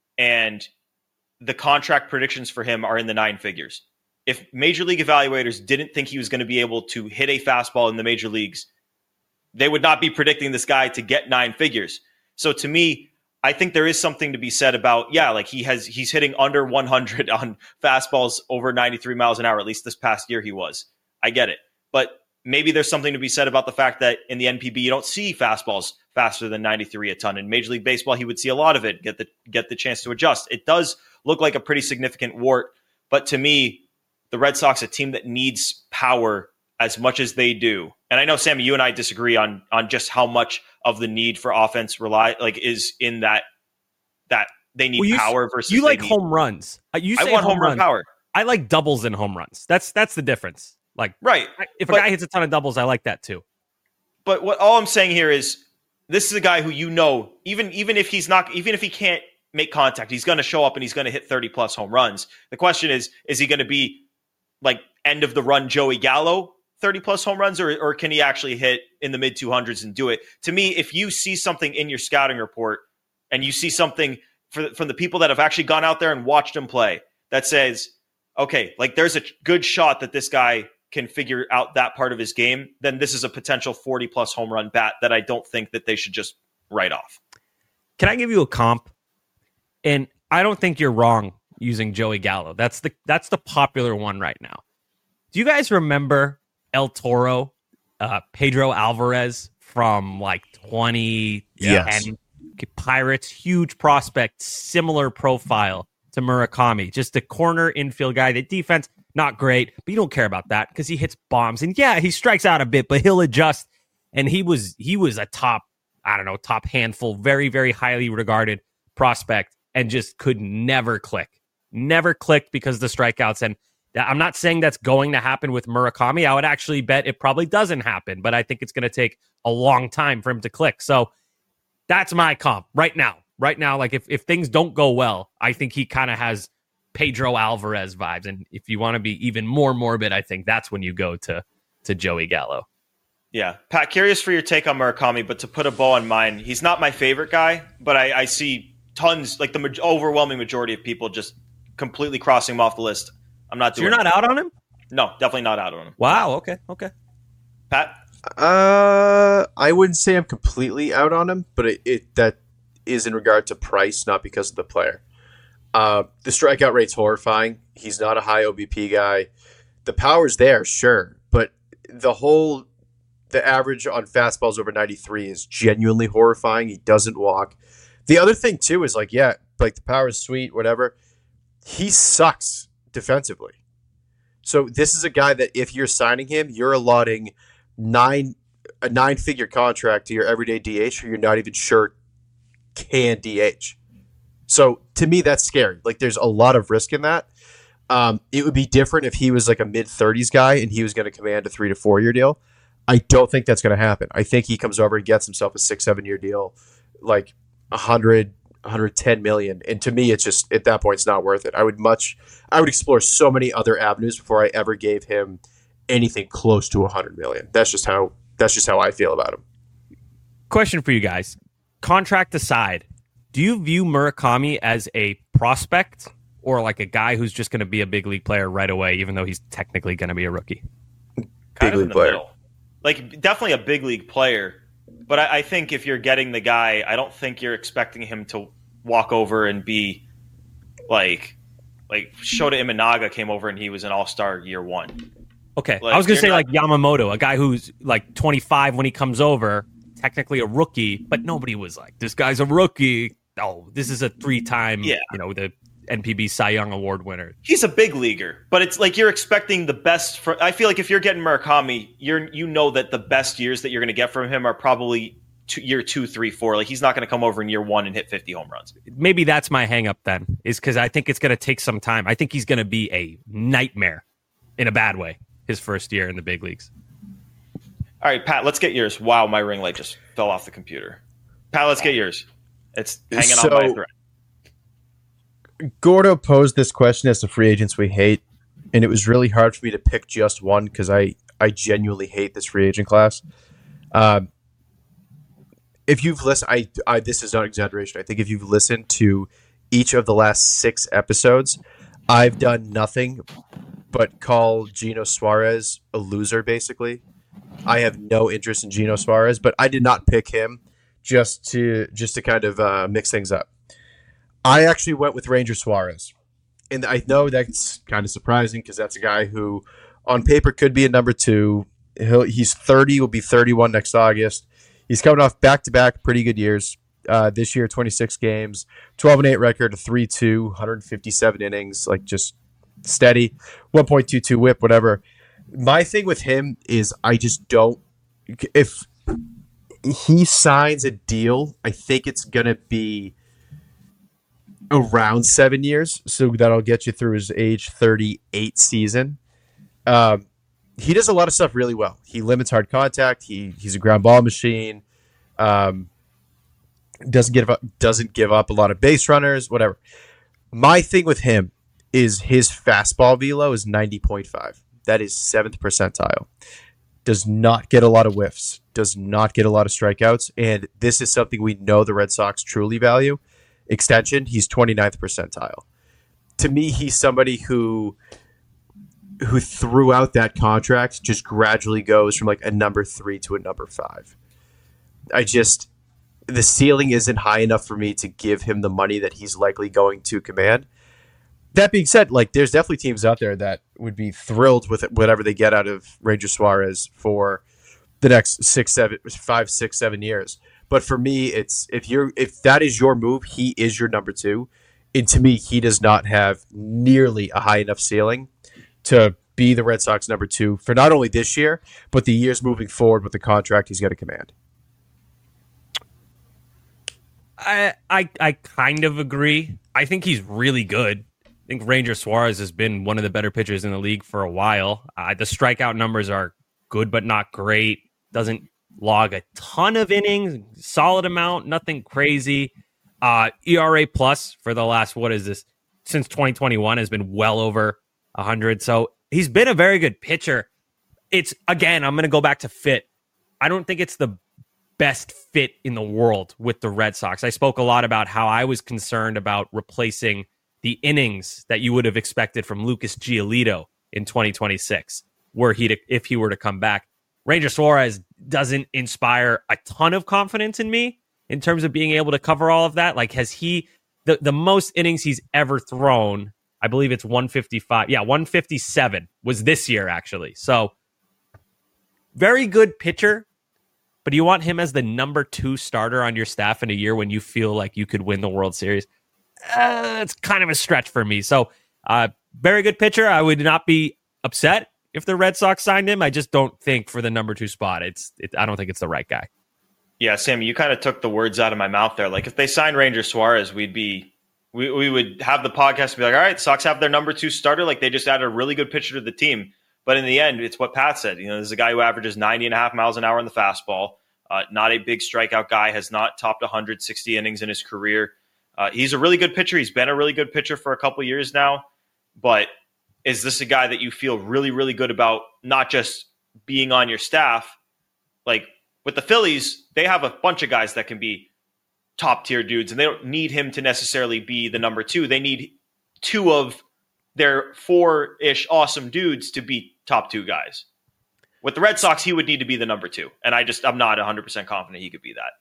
and the contract predictions for him are in the nine figures. If major league evaluators didn't think he was going to be able to hit a fastball in the major leagues, they would not be predicting this guy to get nine figures. So to me, I think there is something to be said about, yeah, like he has, he's hitting under one hundred on fastballs over ninety-three miles an hour. At least this past year he was. I get it. But maybe there's something to be said about the fact that in the N P B, you don't see fastballs faster than ninety-three a ton. In Major League Baseball, he would see a lot of it, get the, get the chance to adjust. It does look like a pretty significant wart. But to me, the Red Sox, a team that needs power as much as they do. And I know, Sammy, you and I disagree on on just how much of the need for offense rely like is in that that they need well, you, power versus you like need, home runs. You say I want home, home run runs. power. I like doubles and home runs. That's that's the difference. Like right. If a but, guy hits a ton of doubles, I like that too. But what all I'm saying here is this is a guy who you know, even even if he's not, even if he can't make contact, he's going to show up and he's going to hit thirty plus home runs. The question is, is he going to be like end of the run Joey Gallo thirty plus home runs, or, or can he actually hit in the mid two hundreds and do it? To me, if you see something in your scouting report and you see something for, from the people that have actually gone out there and watched him play that says, okay, like there's a good shot that this guy can figure out that part of his game, then this is a potential forty plus home run bat that I don't think that they should just write off. Can I give you a comp? And I don't think you're wrong using Joey Gallo. That's the that's the popular one right now. Do you guys remember El Toro, uh, Pedro Alvarez from like twenty ten? Yes. Pirates, huge prospect, similar profile to Murakami. Just a corner infield guy. The defense, not great, but you don't care about that because he hits bombs. And yeah, he strikes out a bit, but he'll adjust. And he was he was a top, I don't know, top handful, very, very highly regarded prospect, and just could never click. Never clicked because of the strikeouts. And I'm not saying that's going to happen with Murakami. I would actually bet it probably doesn't happen, but I think it's going to take a long time for him to click. So that's my comp right now. Right now, like if, if things don't go well, I think he kind of has Pedro Alvarez vibes. And if you want to be even more morbid, I think that's when you go to, to Joey Gallo. Yeah. Pat, curious for your take on Murakami, but to put a bow on mine, he's not my favorite guy, but I, I see tons, like the ma- overwhelming majority of people just completely crossing him off the list. I'm not doing so You're not it. out on him? No, definitely not out on him. Wow. Okay. Okay. Pat? Uh, I wouldn't say I'm completely out on him, but it, it that is in regard to price, not because of the player. Uh, the strikeout rate's horrifying. He's not a high O B P guy. The power's there, sure, but the whole the average on fastballs over ninety-three is genuinely horrifying. He doesn't walk. The other thing too is like, yeah, like the power is sweet, whatever. He sucks defensively. So this is a guy that if you're signing him, you're allotting nine a nine figure contract to your everyday D H who you're not even sure can D H. So to me, that's scary. Like there's a lot of risk in that. Um, it would be different if he was like a mid thirties guy and he was going to command a three to four year deal. I don't think that's going to happen. I think he comes over and gets himself a six, seven year deal, like a hundred, one hundred ten million. And to me, it's just at that point, it's not worth it. I would much, I would explore so many other avenues before I ever gave him anything close to a hundred million. That's just how, that's just how I feel about him. Question for you guys. Contract aside, do you view Murakami as a prospect or like a guy who's just going to be a big league player right away, even though he's technically going to be a rookie? Kind big league player. Middle. Like definitely a big league player. But I, I think if you're getting the guy, I don't think you're expecting him to walk over and be like, like Shota Imanaga came over and he was an all-star year one. Okay. Like, I was going to say not, like Yamamoto, a guy who's like twenty-five when he comes over, technically a rookie, but nobody was like, this guy's a rookie. Oh, this is a three-time, yeah. you know, the N P B Cy Young Award winner. He's a big leaguer, but it's like you're expecting the best. For, I feel like if you're getting Murakami, you're you know that the best years that you're going to get from him are probably two, year two, three, four. Like he's not going to come over in year one and hit fifty home runs. Maybe that's my hang up then, is because I think it's going to take some time. I think he's going to be a nightmare in a bad way his first year in the big leagues. All right, Pat, let's get yours. Wow, my ring light just fell off the computer. Pat, let's get yours. It's hanging so, on my thread. Gordo posed this question as the free agents we hate, and it was really hard for me to pick just one because I, I genuinely hate this free agent class. Um, if you've listened, I, I this is not exaggeration. I think if you've listened to each of the last six episodes, I've done nothing but call Gino Suarez a loser, basically. I have no interest in Gino Suarez, but I did not pick him just to just to kind of uh, mix things up. I actually went with Ranger Suarez. And I know that's kind of surprising because that's a guy who on paper could be a number two. He'll, he's thirty, will be thirty-one next August. He's coming off back-to-back pretty good years. Uh, this year, twenty-six games, twelve and eight record, a three two, one hundred fifty-seven innings, like just steady, one point two two whip, whatever. My thing with him is I just don't – if he signs a deal, I think it's going to be around seven years, so that'll get you through his age thirty-eight season. Um, he does a lot of stuff really well. He limits hard contact. He He's a ground ball machine. Um Doesn't give up, doesn't give up a lot of base runners, whatever. My thing with him is his fastball velo is ninety point five. That is seventh percentile. Does not get a lot of whiffs. Does not get a lot of strikeouts. And this is something we know the Red Sox truly value. Extension, he's twenty-ninth percentile. To me, he's somebody who who throughout that contract just gradually goes from like a number three to a number five. I just... The ceiling isn't high enough for me to give him the money that he's likely going to command. That being said, like there's definitely teams out there that would be thrilled with whatever they get out of Ranger Suarez for the next six, seven, five, six, seven years. But for me, it's if you're if that is your move, he is your number two. And to me, he does not have nearly a high enough ceiling to be the Red Sox number two for not only this year, but the years moving forward with the contract he's going to command. I, I I kind of agree. I think he's really good. I think Ranger Suarez has been one of the better pitchers in the league for a while. Uh, the strikeout numbers are good, but not great. Doesn't log a ton of innings, solid amount, nothing crazy. Uh, E R A plus for the last, what is this, since twenty twenty-one has been well over one hundred. So he's been a very good pitcher. It's, again, I'm going to go back to fit. I don't think it's the best fit in the world with the Red Sox. I spoke a lot about how I was concerned about replacing the innings that you would have expected from Lucas Giolito in twenty twenty-six, were he to, if he were to come back. Ranger Suarez doesn't inspire a ton of confidence in me in terms of being able to cover all of that. Like, has he, the, the most innings he's ever thrown, I believe it's one fifty-five. Yeah, one fifty-seven was this year, actually. So, very good pitcher. But do you want him as the number two starter on your staff in a year when you feel like you could win the World Series? Uh, it's kind of a stretch for me. So, uh, very good pitcher. I would not be upset if the Red Sox signed him. I just don't think for the number two spot, it's. It, I don't think it's the right guy. Yeah, Sammy, you kind of took the words out of my mouth there. Like, if they signed Ranger Suarez, we'd be, we we would have the podcast be like, all right, Sox have their number two starter. Like, they just added a really good pitcher to the team. But in the end, it's what Pat said. You know, there's a guy who averages ninety and a half miles an hour on the fastball. Uh, not a big strikeout guy, has not topped one hundred sixty innings in his career. Uh, he's a really good pitcher. He's been a really good pitcher for a couple years now. But is this a guy that you feel really, really good about not just being on your staff? Like with the Phillies, they have a bunch of guys that can be top tier dudes, and they don't need him to necessarily be the number two. They need two of their four-ish awesome dudes to be top two guys. With the Red Sox, he would need to be the number two. And I just, I'm not one hundred percent confident he could be that.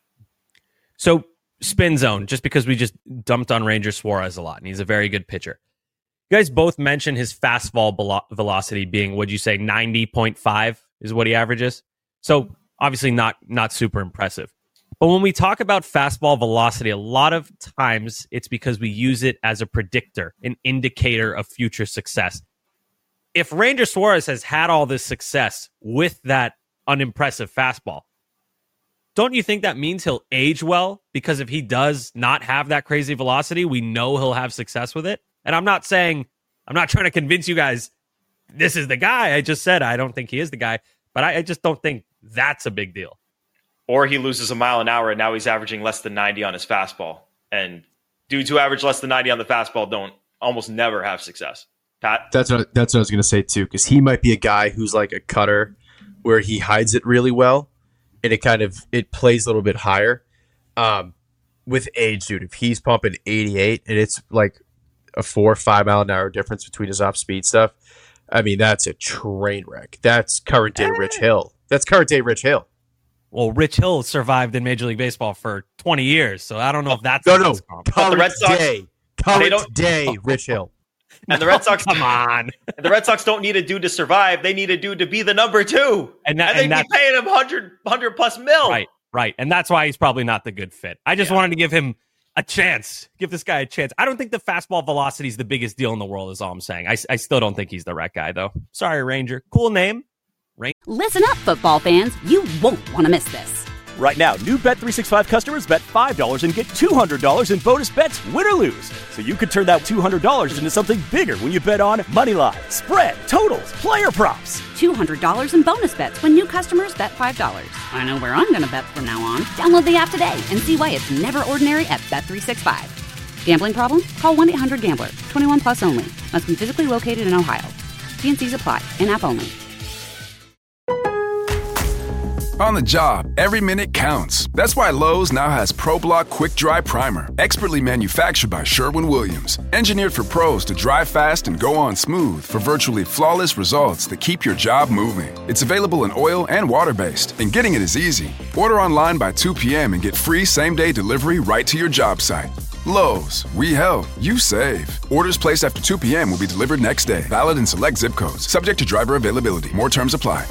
So, spin zone, just because we just dumped on Ranger Suarez a lot, and he's a very good pitcher. You guys both mentioned his fastball velo- velocity being, would you say, ninety point five is what he averages? So, obviously not, not super impressive. But when we talk about fastball velocity, a lot of times it's because we use it as a predictor, an indicator of future success. If Ranger Suarez has had all this success with that unimpressive fastball, don't you think that means he'll age well? Because if he does not have that crazy velocity, we know he'll have success with it. And I'm not saying, I'm not trying to convince you guys this is the guy. I just said I don't think he is the guy, but I, I just don't think that's a big deal. Or he loses a mile an hour and now he's averaging less than ninety on his fastball. And dudes who average less than ninety on the fastball don't almost never have success. Pat? That's what, that's what I was going to say, too, because he might be a guy who's like a cutter where he hides it really well, and it kind of it plays a little bit higher. Um, with age, dude, if he's pumping eighty-eight and it's like a four or five mile an hour difference between his off speed stuff, I mean, that's a train wreck. That's current day Rich Hill. That's current day Rich Hill. Well, Rich Hill survived in Major League Baseball for twenty years, so I don't know if that's no, no. Current the Red Sox, day, current day oh, Rich Hill. And the Red Sox, come on. The Red Sox don't need a dude to survive. They need a dude to be the number two. And, that, and they'd and be paying him one hundred, one hundred plus mil. Right, right. And that's why he's probably not the good fit. I just yeah. wanted to give him a chance. Give this guy a chance. I don't think the fastball velocity is the biggest deal in the world, is all I'm saying. I, I still don't think he's the right guy, though. Sorry, Ranger. Cool name. Ranger. Listen up, football fans. You won't want to miss this. Right now, new Bet three sixty-five customers bet five dollars and get two hundred dollars in bonus bets, win or lose. So you could turn that two hundred dollars into something bigger when you bet on money line, spread, totals, player props. two hundred dollars in bonus bets when new customers bet five dollars. I know where I'm going to bet from now on. Download the app today and see why it's never ordinary at Bet three sixty-five. Gambling problem? Call one eight hundred gambler. twenty-one plus only. Must be physically located in Ohio. T and C's apply. In-app only. On the job, every minute counts. That's why Lowe's now has ProBlock Quick Dry Primer, expertly manufactured by Sherwin-Williams. Engineered for pros to dry fast and go on smooth for virtually flawless results that keep your job moving. It's available in oil and water-based, and getting it is easy. Order online by two p.m. and get free same-day delivery right to your job site. Lowe's, we help, you save. Orders placed after two p.m. will be delivered next day. Valid in select zip codes. Subject to driver availability. More terms apply.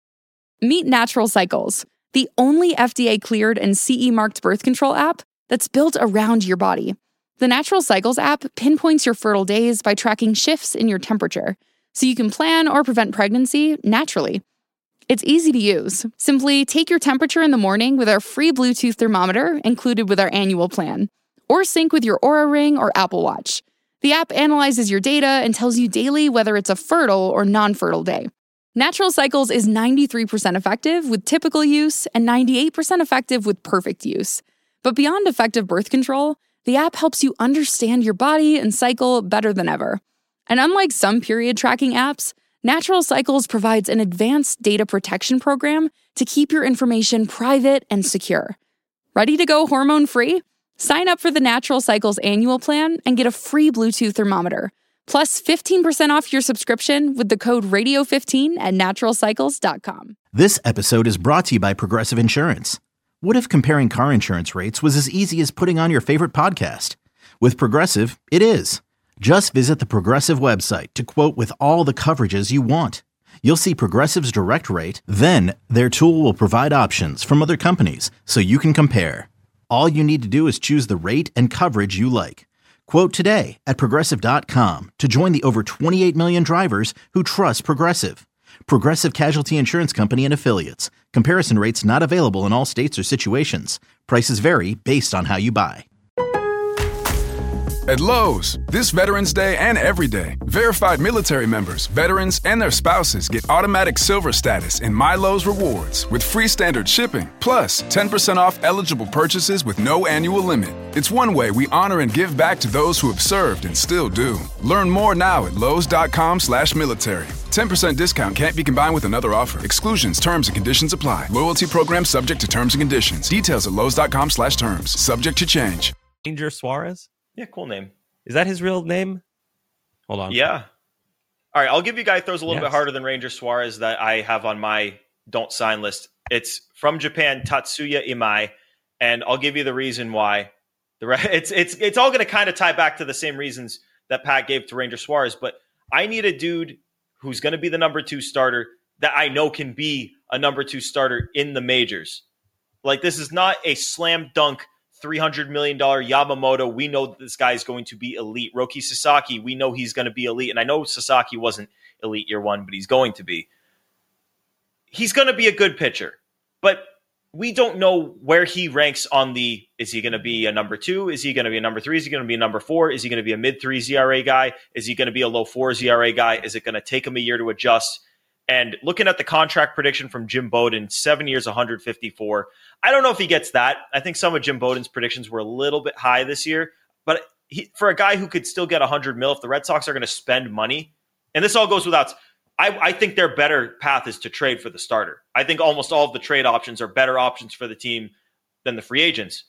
Meet Natural Cycles, the only F D A-cleared and C E-marked birth control app that's built around your body. The Natural Cycles app pinpoints your fertile days by tracking shifts in your temperature, so you can plan or prevent pregnancy naturally. It's easy to use. Simply take your temperature in the morning with our free Bluetooth thermometer included with our annual plan, or sync with your Oura Ring or Apple Watch. The app analyzes your data and tells you daily whether it's a fertile or non-fertile day. Natural Cycles is ninety-three percent effective with typical use and ninety-eight percent effective with perfect use. But beyond effective birth control, the app helps you understand your body and cycle better than ever. And unlike some period tracking apps, Natural Cycles provides an advanced data protection program to keep your information private and secure. Ready to go hormone-free? Sign up for the Natural Cycles annual plan and get a free Bluetooth thermometer. Plus fifteen percent off your subscription with the code radio fifteen at natural cycles dot com. This episode is brought to you by Progressive Insurance. What if comparing car insurance rates was as easy as putting on your favorite podcast? With Progressive, it is. Just visit the Progressive website to quote with all the coverages you want. You'll see Progressive's direct rate, then their tool will provide options from other companies so you can compare. All you need to do is choose the rate and coverage you like. Quote today at progressive dot com to join the over twenty-eight million drivers who trust Progressive. Progressive Casualty Insurance Company and Affiliates. Comparison rates not available in all states or situations. Prices vary based on how you buy. At Lowe's, this Veterans Day and every day, verified military members, veterans, and their spouses get automatic silver status in My Lowe's Rewards with free standard shipping, plus ten percent off eligible purchases with no annual limit. It's one way we honor and give back to those who have served and still do. Learn more now at lowes.com slash military. ten percent discount can't be combined with another offer. Exclusions, terms, and conditions apply. Loyalty program subject to terms and conditions. Details at lowes.com slash terms. Subject to change. Ranger Suarez? Yeah, cool name. Is that his real name? Hold on. Yeah. All right, I'll give you a guy who throws a little yes. bit harder than Ranger Suarez that I have on my don't sign list. It's from Japan, Tatsuya Imai, and I'll give you the reason why. The re- it's it's it's all going to kind of tie back to the same reasons that Pat gave to Ranger Suarez, but I need a dude who's going to be the number two starter that I know can be a number two starter in the majors. Like, this is not a slam dunk three hundred million dollars Yamamoto. We know that this guy is going to be elite. Roki Sasaki, we know he's going to be elite. And I know Sasaki wasn't elite year one, but he's going to be. He's going to be a good pitcher. But we don't know where he ranks on the, is he going to be a number two? Is he going to be a number three? Is he going to be a number four? Is he going to be a mid three Z R A guy? Is he going to be a low four Z R A guy? Is it going to take him a year to adjust? And looking at the contract prediction from Jim Bowden, seven years, one hundred fifty-four. I don't know if he gets that. I think some of Jim Bowden's predictions were a little bit high this year. But he, for a guy who could still get one hundred mil, if the Red Sox are going to spend money, and this all goes without, I, I think their better path is to trade for the starter. I think almost all of the trade options are better options for the team than the free agents.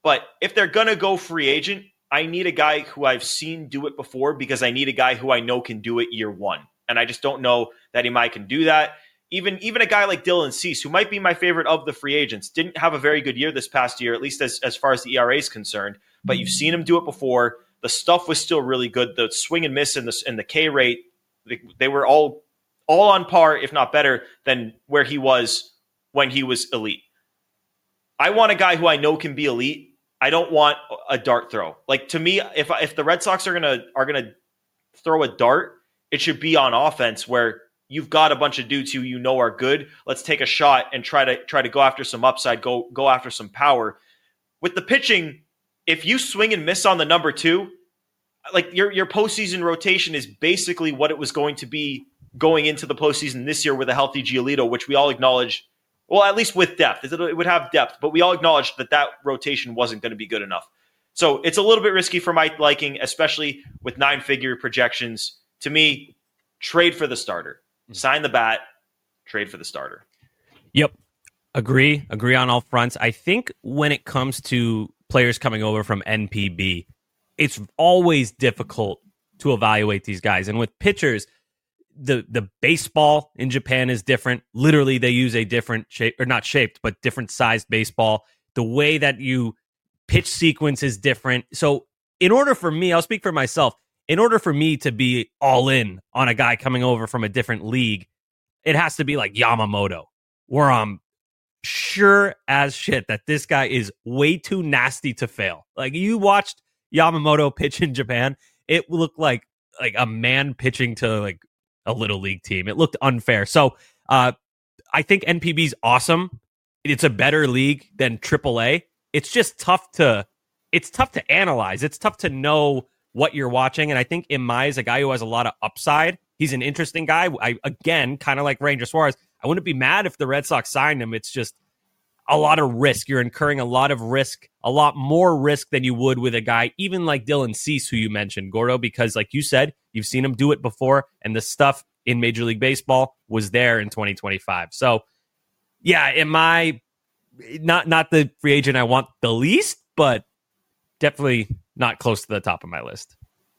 But if they're going to go free agent, I need a guy who I've seen do it before because I need a guy who I know can do it year one. And I just don't know that Imai can do that. Even, even a guy like Dylan Cease, who might be my favorite of the free agents, didn't have a very good year this past year, at least as, as far as the E R A is concerned. But you've seen him do it before. The stuff was still really good. The swing and miss and the, and the K rate, they, they were all, all on par, if not better, than where he was when he was elite. I want a guy who I know can be elite. I don't want a dart throw. Like, to me, if if the Red Sox are gonna are gonna throw a dart, it should be on offense where you've got a bunch of dudes who you know are good. Let's take a shot and try to try to go after some upside, go go after some power. With the pitching, if you swing and miss on the number two, like your your postseason rotation is basically what it was going to be going into the postseason this year with a healthy Giolito, which we all acknowledge. Well, at least with depth. It would have depth, but we all acknowledged that that rotation wasn't going to be good enough. So it's a little bit risky for my liking, especially with nine-figure projections. To me, trade for the starter. Sign the bat, trade for the starter. Yep. Agree. Agree on all fronts. I think when it comes to players coming over from N P B, it's always difficult to evaluate these guys. And with pitchers, the the baseball in Japan is different. Literally, they use a different shape, or not shaped, but different sized baseball. The way that you pitch sequence is different. So in order for me, I'll speak for myself, in order for me to be all in on a guy coming over from a different league, it has to be like Yamamoto, where I'm sure as shit that this guy is way too nasty to fail. Like, you watched Yamamoto pitch in Japan, it looked like like a man pitching to like a little league team. It looked unfair. So uh, I think N P B's awesome. It's a better league than triple A. It's just tough to it's tough to analyze. It's tough to know what you're watching. And I think Imai is a guy who has a lot of upside. He's an interesting guy. I again, kind of like Ranger Suarez, I wouldn't be mad if the Red Sox signed him. It's just a lot of risk. You're incurring a lot of risk, a lot more risk than you would with a guy even like Dylan Cease, who you mentioned, Gordo, because like you said, you've seen him do it before, and the stuff in Major League Baseball was there in twenty twenty-five. So, yeah, am I not not the free agent I want the least, but definitely not close to the top of my list.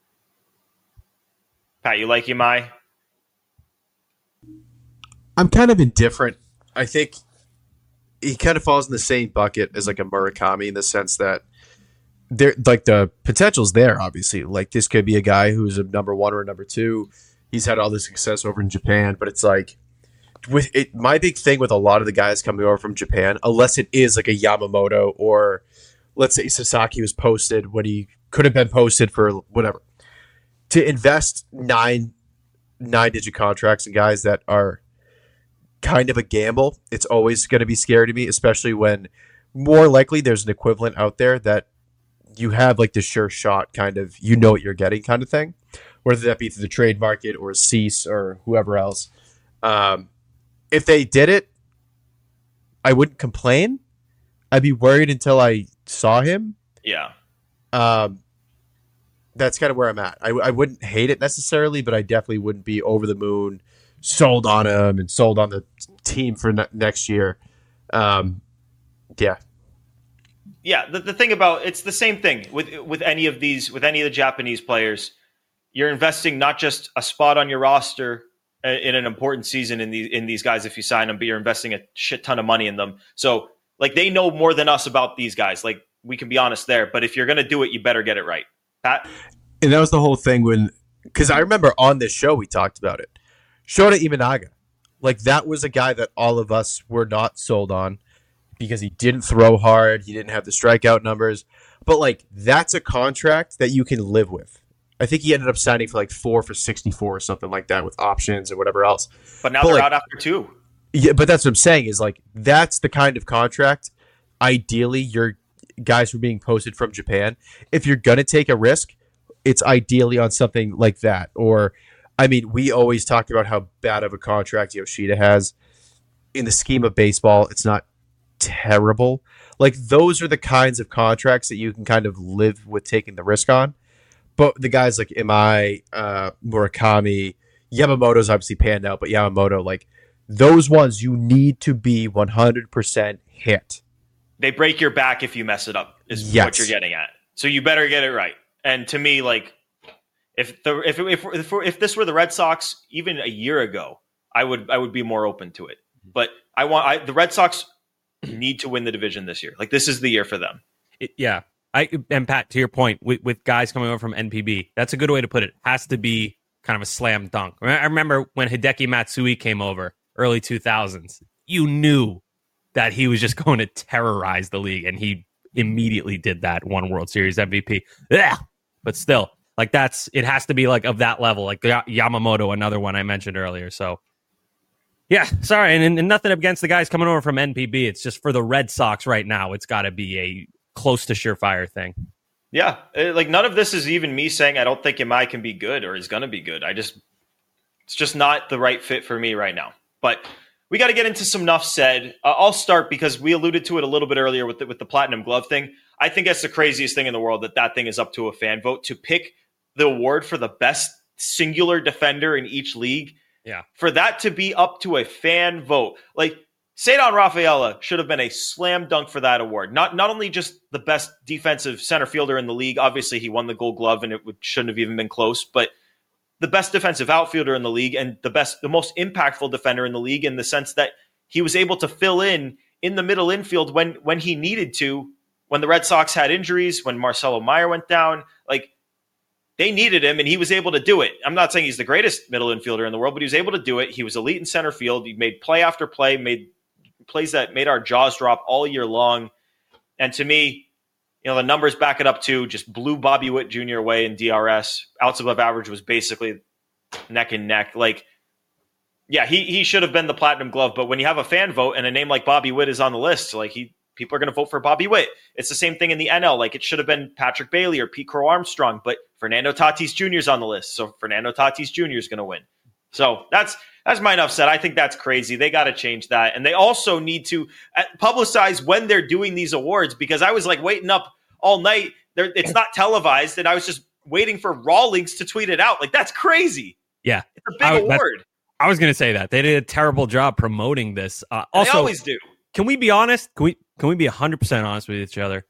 Pat, you like Imai? I'm kind of indifferent. I think he kind of falls in the same bucket as like a Murakami in the sense that there, like the potential's there. Obviously, like this could be a guy who's a number one or a number two. He's had all this success over in Japan, but it's like with it. My big thing with a lot of the guys coming over from Japan, unless it is like a Yamamoto or let's say Sasaki was posted when he could have been posted for whatever, to invest nine nine digit contracts in guys that are kind of a gamble, it's always going to be scary to me, especially when more likely there's an equivalent out there that you have like the sure shot kind of, you know what you're getting kind of thing, whether that be through the trade market or Cease or whoever else. Um, if they did it, I wouldn't complain. I'd be worried until I saw him. Yeah. Um, that's kind of where I'm at. I, I wouldn't hate it necessarily, but I definitely wouldn't be over the moon sold on him and sold on the team for ne- next year. Um, yeah. Yeah. The, the thing about it's the same thing with, with any of these, with any of the Japanese players, you're investing not just a spot on your roster in an important season in these, in these guys, if you sign them, but you're investing a shit ton of money in them. So like they know more than us about these guys. Like we can be honest there, but if you're going to do it, you better get it right. Pat? And that was the whole thing when, because I remember on this show we talked about it. Shota Imanaga, like that was a guy that all of us were not sold on because he didn't throw hard, he didn't have the strikeout numbers, but like that's a contract that you can live with. I think he ended up signing for like four for sixty-four or something like that with options and whatever else. But now but they're like, out after two. Yeah, but that's what I'm saying is like that's the kind of contract. Ideally, your guys who are being posted from Japan, if you're gonna take a risk, it's ideally on something like that. Or, I mean, we always talk about how bad of a contract Yoshida has. In the scheme of baseball, it's not terrible. Like, those are the kinds of contracts that you can kind of live with taking the risk on. But the guys like Imai, uh, Murakami, Yamamoto's obviously panned out, but Yamamoto, like, those ones you need to be one hundred percent hit they break your back if you mess it up, is Yes. what you're getting at. So you better get it right. And to me, like, if the if if if, if this were the Red Sox even a year ago, I would I would be more open to it. But I want I, the Red Sox need to win the division this year. Like, this is the year for them. It, yeah. I and Pat, to your point, with, with guys coming over from N P B, that's a good way to put it. Has to be kind of a slam dunk. I remember when Hideki Matsui came over, early two thousands, you knew that he was just going to terrorize the league, and he immediately did that. One World Series M V P. Yeah, but still, like, that's it has to be like of that level. Like Yamamoto, another one I mentioned earlier. So yeah, sorry, and, and nothing against the guys coming over from N P B. It's just for the Red Sox right now, it's got to be a close to surefire thing. Yeah, like none of this is even me saying I don't think Imai can be good or is going to be good. I just, it's just not the right fit for me right now. But we got to get into some enough said. Uh, I'll start because we alluded to it a little bit earlier with the, with the Platinum Glove thing. I think that's the craziest thing in the world, that that thing is up to a fan vote to pick the award for the best singular defender in each league. Yeah, for that to be up to a fan vote, like, Cedar Rafaela should have been a slam dunk for that award. Not not only just the best defensive center fielder in the league. Obviously, he won the Gold Glove, and it would, shouldn't have even been close. But the best defensive outfielder in the league, and the best, the most impactful defender in the league, in the sense that he was able to fill in in the middle infield when when he needed to. When the Red Sox had injuries, when Marcelo Meyer went down, like, they needed him, and he was able to do it. I'm not saying he's the greatest middle infielder in the world, but he was able to do it. He was elite in center field. He made play after play, made plays that made our jaws drop all year long. And to me, you know, the numbers back it up too. Just blew Bobby Witt Junior away in D R S. Outs above average was basically neck and neck. Like, yeah, he he should have been the Platinum Glove. But when you have a fan vote and a name like Bobby Witt is on the list, like, he people are going to vote for Bobby Witt. It's the same thing in the N L. Like, it should have been Patrick Bailey or Pete Crow Armstrong, but Fernando Tatis Junior is on the list, so Fernando Tatis Junior is going to win. So that's that's my enough said. I think that's crazy. They got to change that. And they also need to publicize when they're doing these awards, because I was like waiting up all night. They're, it's not televised, and I was just waiting for Rawlings to tweet it out. Like, that's crazy. Yeah. It's a big I, award. I was going to say that. They did a terrible job promoting this. Uh, also, they always do. Can we be honest? Can we, can we be one hundred percent honest with each other?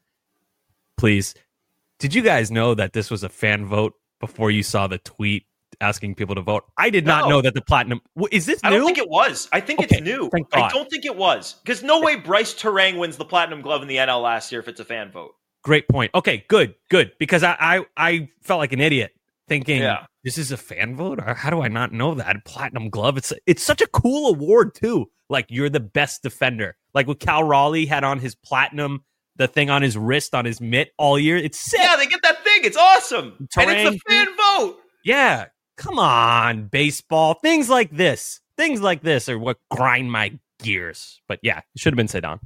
Please. Did you guys know that this was a fan vote before you saw the tweet asking people to vote? I did not No. know that the Platinum... Is this new? I don't think it was. I think Okay, it's new. thank I God. don't think it was. Because no way Bryce Terang wins the Platinum Glove in the N L last year if it's a fan vote. Great point. Okay, good, good. Because I, I, I felt like an idiot thinking, Yeah. this is a fan vote? How do I not know that? Platinum Glove. It's it's such a cool award, too. Like, you're the best defender. Like, what Cal Raleigh had on his Platinum, the thing on his wrist, on his mitt all year. It's sick. Yeah, they get that thing. It's awesome. Terang, and it's a fan vote. Yeah. Come on, baseball. Things like this. Things like this are what grind my gears. But yeah, it should have been Cedar.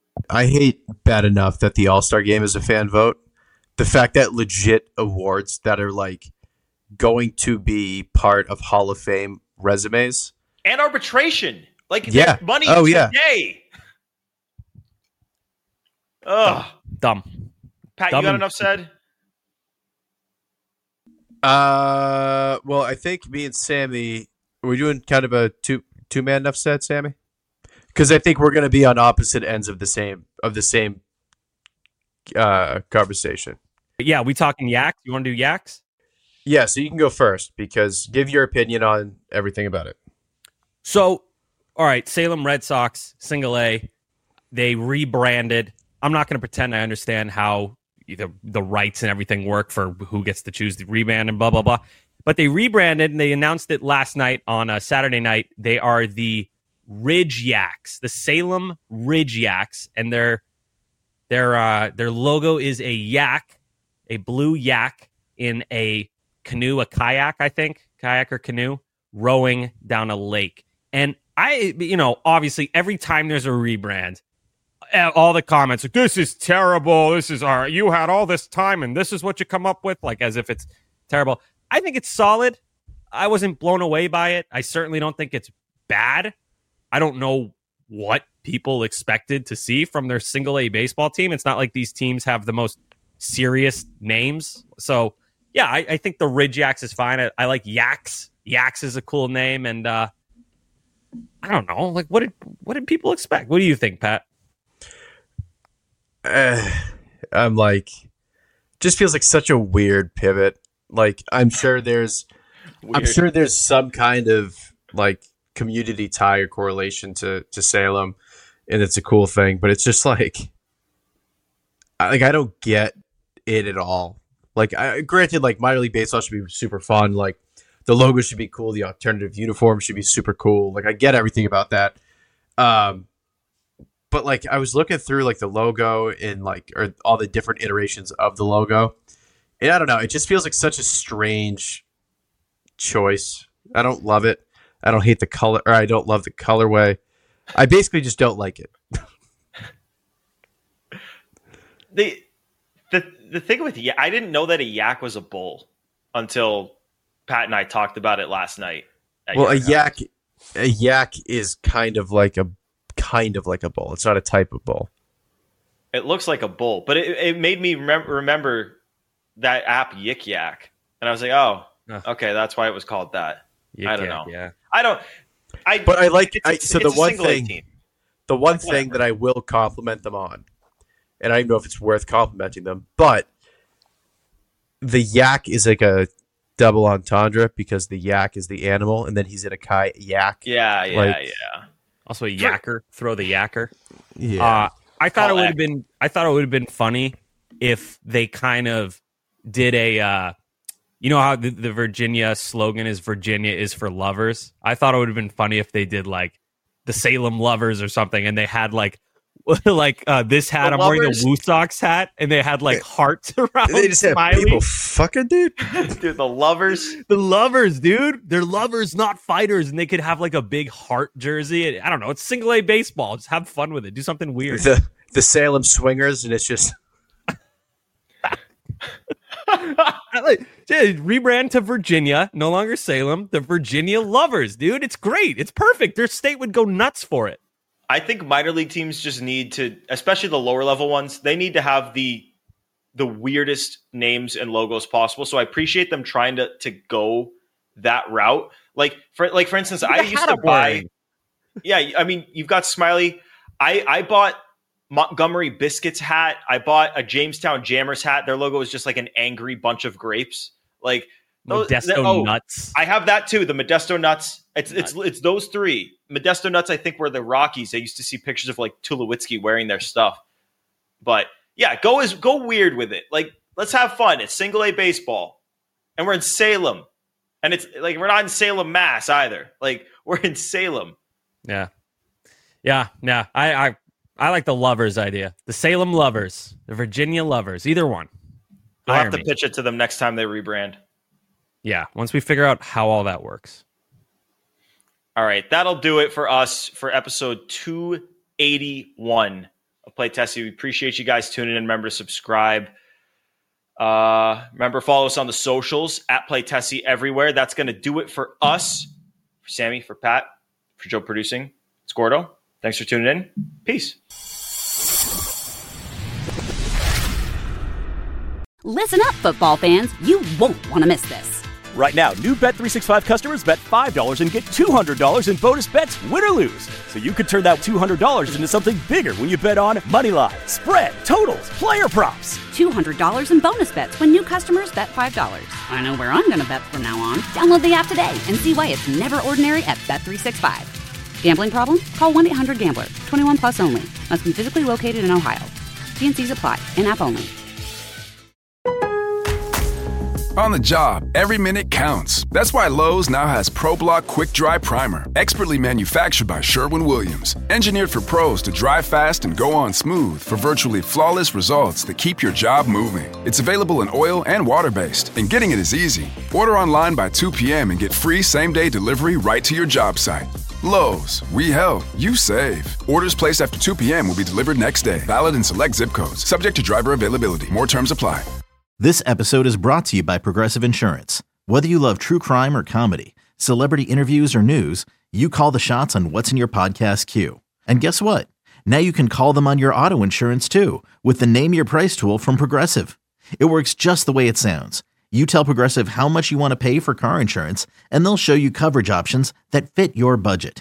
I hate bad enough that the All-Star Game is a fan vote. The fact that legit awards that are like going to be part of Hall of Fame resumes And arbitration. Like, Yeah. there's money Oh, today. yeah. Ugh. Dumb. Pat, Dumb you got and- enough said? Uh, well, I think me and Sammy, are we doing kind of a two two man enough said, Sammy? Because I think we're going to be on opposite ends of the same of the same uh conversation. Yeah, we talking yaks? You want to do yaks? Yeah, so you can go first because give your opinion on everything about it. So, all right, Salem Red Sox, single A, they rebranded. I'm not going to pretend I understand how the, the rights and everything work for who gets to choose the rebrand and blah, blah, blah. But they rebranded and they announced it last night on a Saturday night. They are the Ridge Yaks, the Salem Ridge Yaks, and their their uh, their logo is a yak, a blue yak in a canoe, a kayak, I think, kayak or canoe, rowing down a lake. And I, you know, obviously every time there's a rebrand, all the comments like, this is terrible. This is our, you had all this time and this is what you come up with, like as if it's terrible. I think it's solid. I wasn't blown away by it. I certainly don't think it's bad. I don't know what people expected to see from their single A baseball team. It's not like these teams have the most serious names. So yeah, I, I think the Ridge Yaks is fine. I, I like Yaks. Yaks is a cool name. And uh, I don't know, like what did, what did people expect? What do you think, Pat? uh, I'm like, just feels like such a weird pivot. Like, I'm sure there's, weird. I'm sure there's some kind of like community tie or correlation to to Salem, and it's a cool thing. But it's just like, I, like I don't get it at all. Like, I, granted, like minor league baseball should be super fun. Like, the logo should be cool. The alternative uniform should be super cool. Like, I get everything about that. Um, but like, I was looking through like the logo and like, or all the different iterations of the logo, and I don't know. It just feels like such a strange choice. I don't love it. I don't hate the color, or I don't love the colorway. I basically just don't like it. the the the thing with yak, I didn't know that a yak was a bull until Pat and I talked about it last night. Well, a yak, a yak is kind of like a kind of like a bull. It's not a type of bull. It looks like a bull, but it, it made me remember, remember that app Yik Yak, and I was like, oh, okay, that's why it was called that. Yik I don't Yak, know. Yeah, I don't. I but I like. I, it's, so it's the one thing, the one like, thing whatever. that I will compliment them on, and I don't even know if it's worth complimenting them, but the yak is like a double entendre because the yak is the animal, and then he's in a kayak. Yeah, yeah, like, yeah. Also a yacker, throw the yacker. Yeah. Uh, I thought Call it would X. have been. I thought it would have been funny if they kind of did a. Uh, you know how the, the Virginia slogan is "Virginia is for lovers." I thought it would have been funny if they did like the Salem Lovers or something, and they had like. like uh, this hat, The I'm wearing lovers? the Woo Sox hat, and they had like hearts around. They just have Smiley. people fucking, dude. Dude, the lovers. The lovers, dude. They're lovers, not fighters, and they could have like a big heart jersey. I don't know. It's single A baseball. Just have fun with it. Do something weird. The the Salem Swingers, and it's just like, yeah, rebrand to Virginia, no longer Salem. The Virginia Lovers, dude. It's great. It's perfect. Their state would go nuts for it. I think minor league teams just need to, especially the lower level ones, they need to have the the weirdest names and logos possible. So I appreciate them trying to to go that route. Like for like for instance, I used to buy. Yeah, I mean, you've got Smiley. I I bought Montgomery Biscuits hat. I bought a Jamestown Jammers hat. Their logo is just like an angry bunch of grapes. Like those, Modesto oh, Nuts. I have that too. The Modesto Nuts. It's it's it's those three. Modesto Nuts, I think, were the Rockies. I used to see pictures of like Tulowitzki wearing their stuff. But yeah, go as go weird with it. Like, let's have fun. It's single A baseball, and we're in Salem, and it's like we're not in Salem, Mass either. Like we're in Salem. Yeah, yeah, yeah. I I I like the Lovers idea. The Salem Lovers, the Virginia Lovers, either one. We'll Hire have to me. pitch it to them next time they rebrand. Yeah, once we figure out how all that works. All right, that'll do it for us for episode two eighty-one of Play Tessie. We appreciate you guys tuning in. Remember to subscribe. Uh, remember, follow us on the socials at Play Tessie everywhere. That's going to do it for us. For Sammy, for Pat, for Joe producing. It's Gordo. Thanks for tuning in. Peace. Listen up, football fans. You won't want to miss this. Right now, new Bet three sixty-five customers bet five dollars and get two hundred dollars in bonus bets, win or lose. So you could turn that two hundred dollars into something bigger when you bet on money line, spread, totals, player props. two hundred dollars in bonus bets when new customers bet five dollars. I know where I'm going to bet from now on. Download the app today and see why it's never ordinary at Bet three sixty-five. Gambling problem? Call one eight hundred gambler. twenty-one plus only. Must be physically located in Ohio. T and C's apply. In-app only. On the job, every minute counts. That's why Lowe's now has ProBlock Quick Dry Primer, expertly manufactured by Sherwin-Williams. Engineered for pros to dry fast and go on smooth for virtually flawless results that keep your job moving. It's available in oil and water-based, and getting it is easy. Order online by two p.m. and get free same-day delivery right to your job site. Lowe's, we help, you save. Orders placed after two p.m. will be delivered next day. Valid in select zip codes. Subject to driver availability. More terms apply. This episode is brought to you by Progressive Insurance. Whether you love true crime or comedy, celebrity interviews or news, you call the shots on what's in your podcast queue. And guess what? Now you can call them on your auto insurance too with the Name Your Price tool from Progressive. It works just the way it sounds. You tell Progressive how much you want to pay for car insurance, and they'll show you coverage options that fit your budget.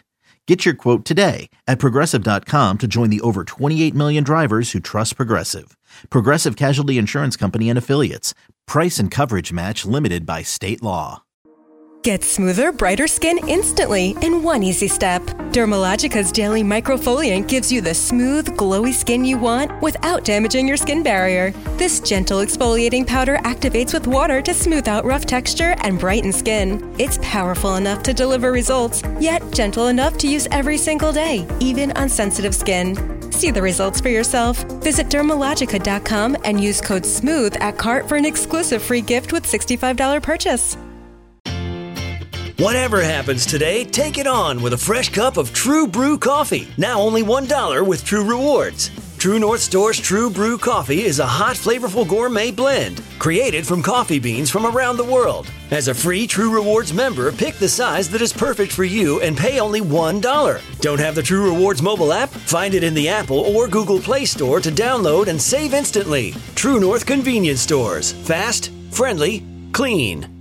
Get your quote today at Progressive dot com to join the over twenty-eight million drivers who trust Progressive. Progressive Casualty Insurance Company and Affiliates. Price and coverage match limited by state law. Get smoother, brighter skin instantly in one easy step. Dermalogica's Daily Microfoliant gives you the smooth, glowy skin you want without damaging your skin barrier. This gentle exfoliating powder activates with water to smooth out rough texture and brighten skin. It's powerful enough to deliver results, yet gentle enough to use every single day, even on sensitive skin. See the results for yourself. Visit Dermalogica dot com and use code SMOOTH at cart for an exclusive free gift with sixty-five dollars purchase. Whatever happens today, take it on with a fresh cup of True Brew coffee. Now only one dollar with True Rewards. True North Store's True Brew coffee is a hot, flavorful gourmet blend created from coffee beans from around the world. As a free True Rewards member, pick the size that is perfect for you and pay only one dollar. Don't have the True Rewards mobile app? Find it in the Apple or Google Play Store to download and save instantly. True North Convenience Stores. Fast, friendly, clean.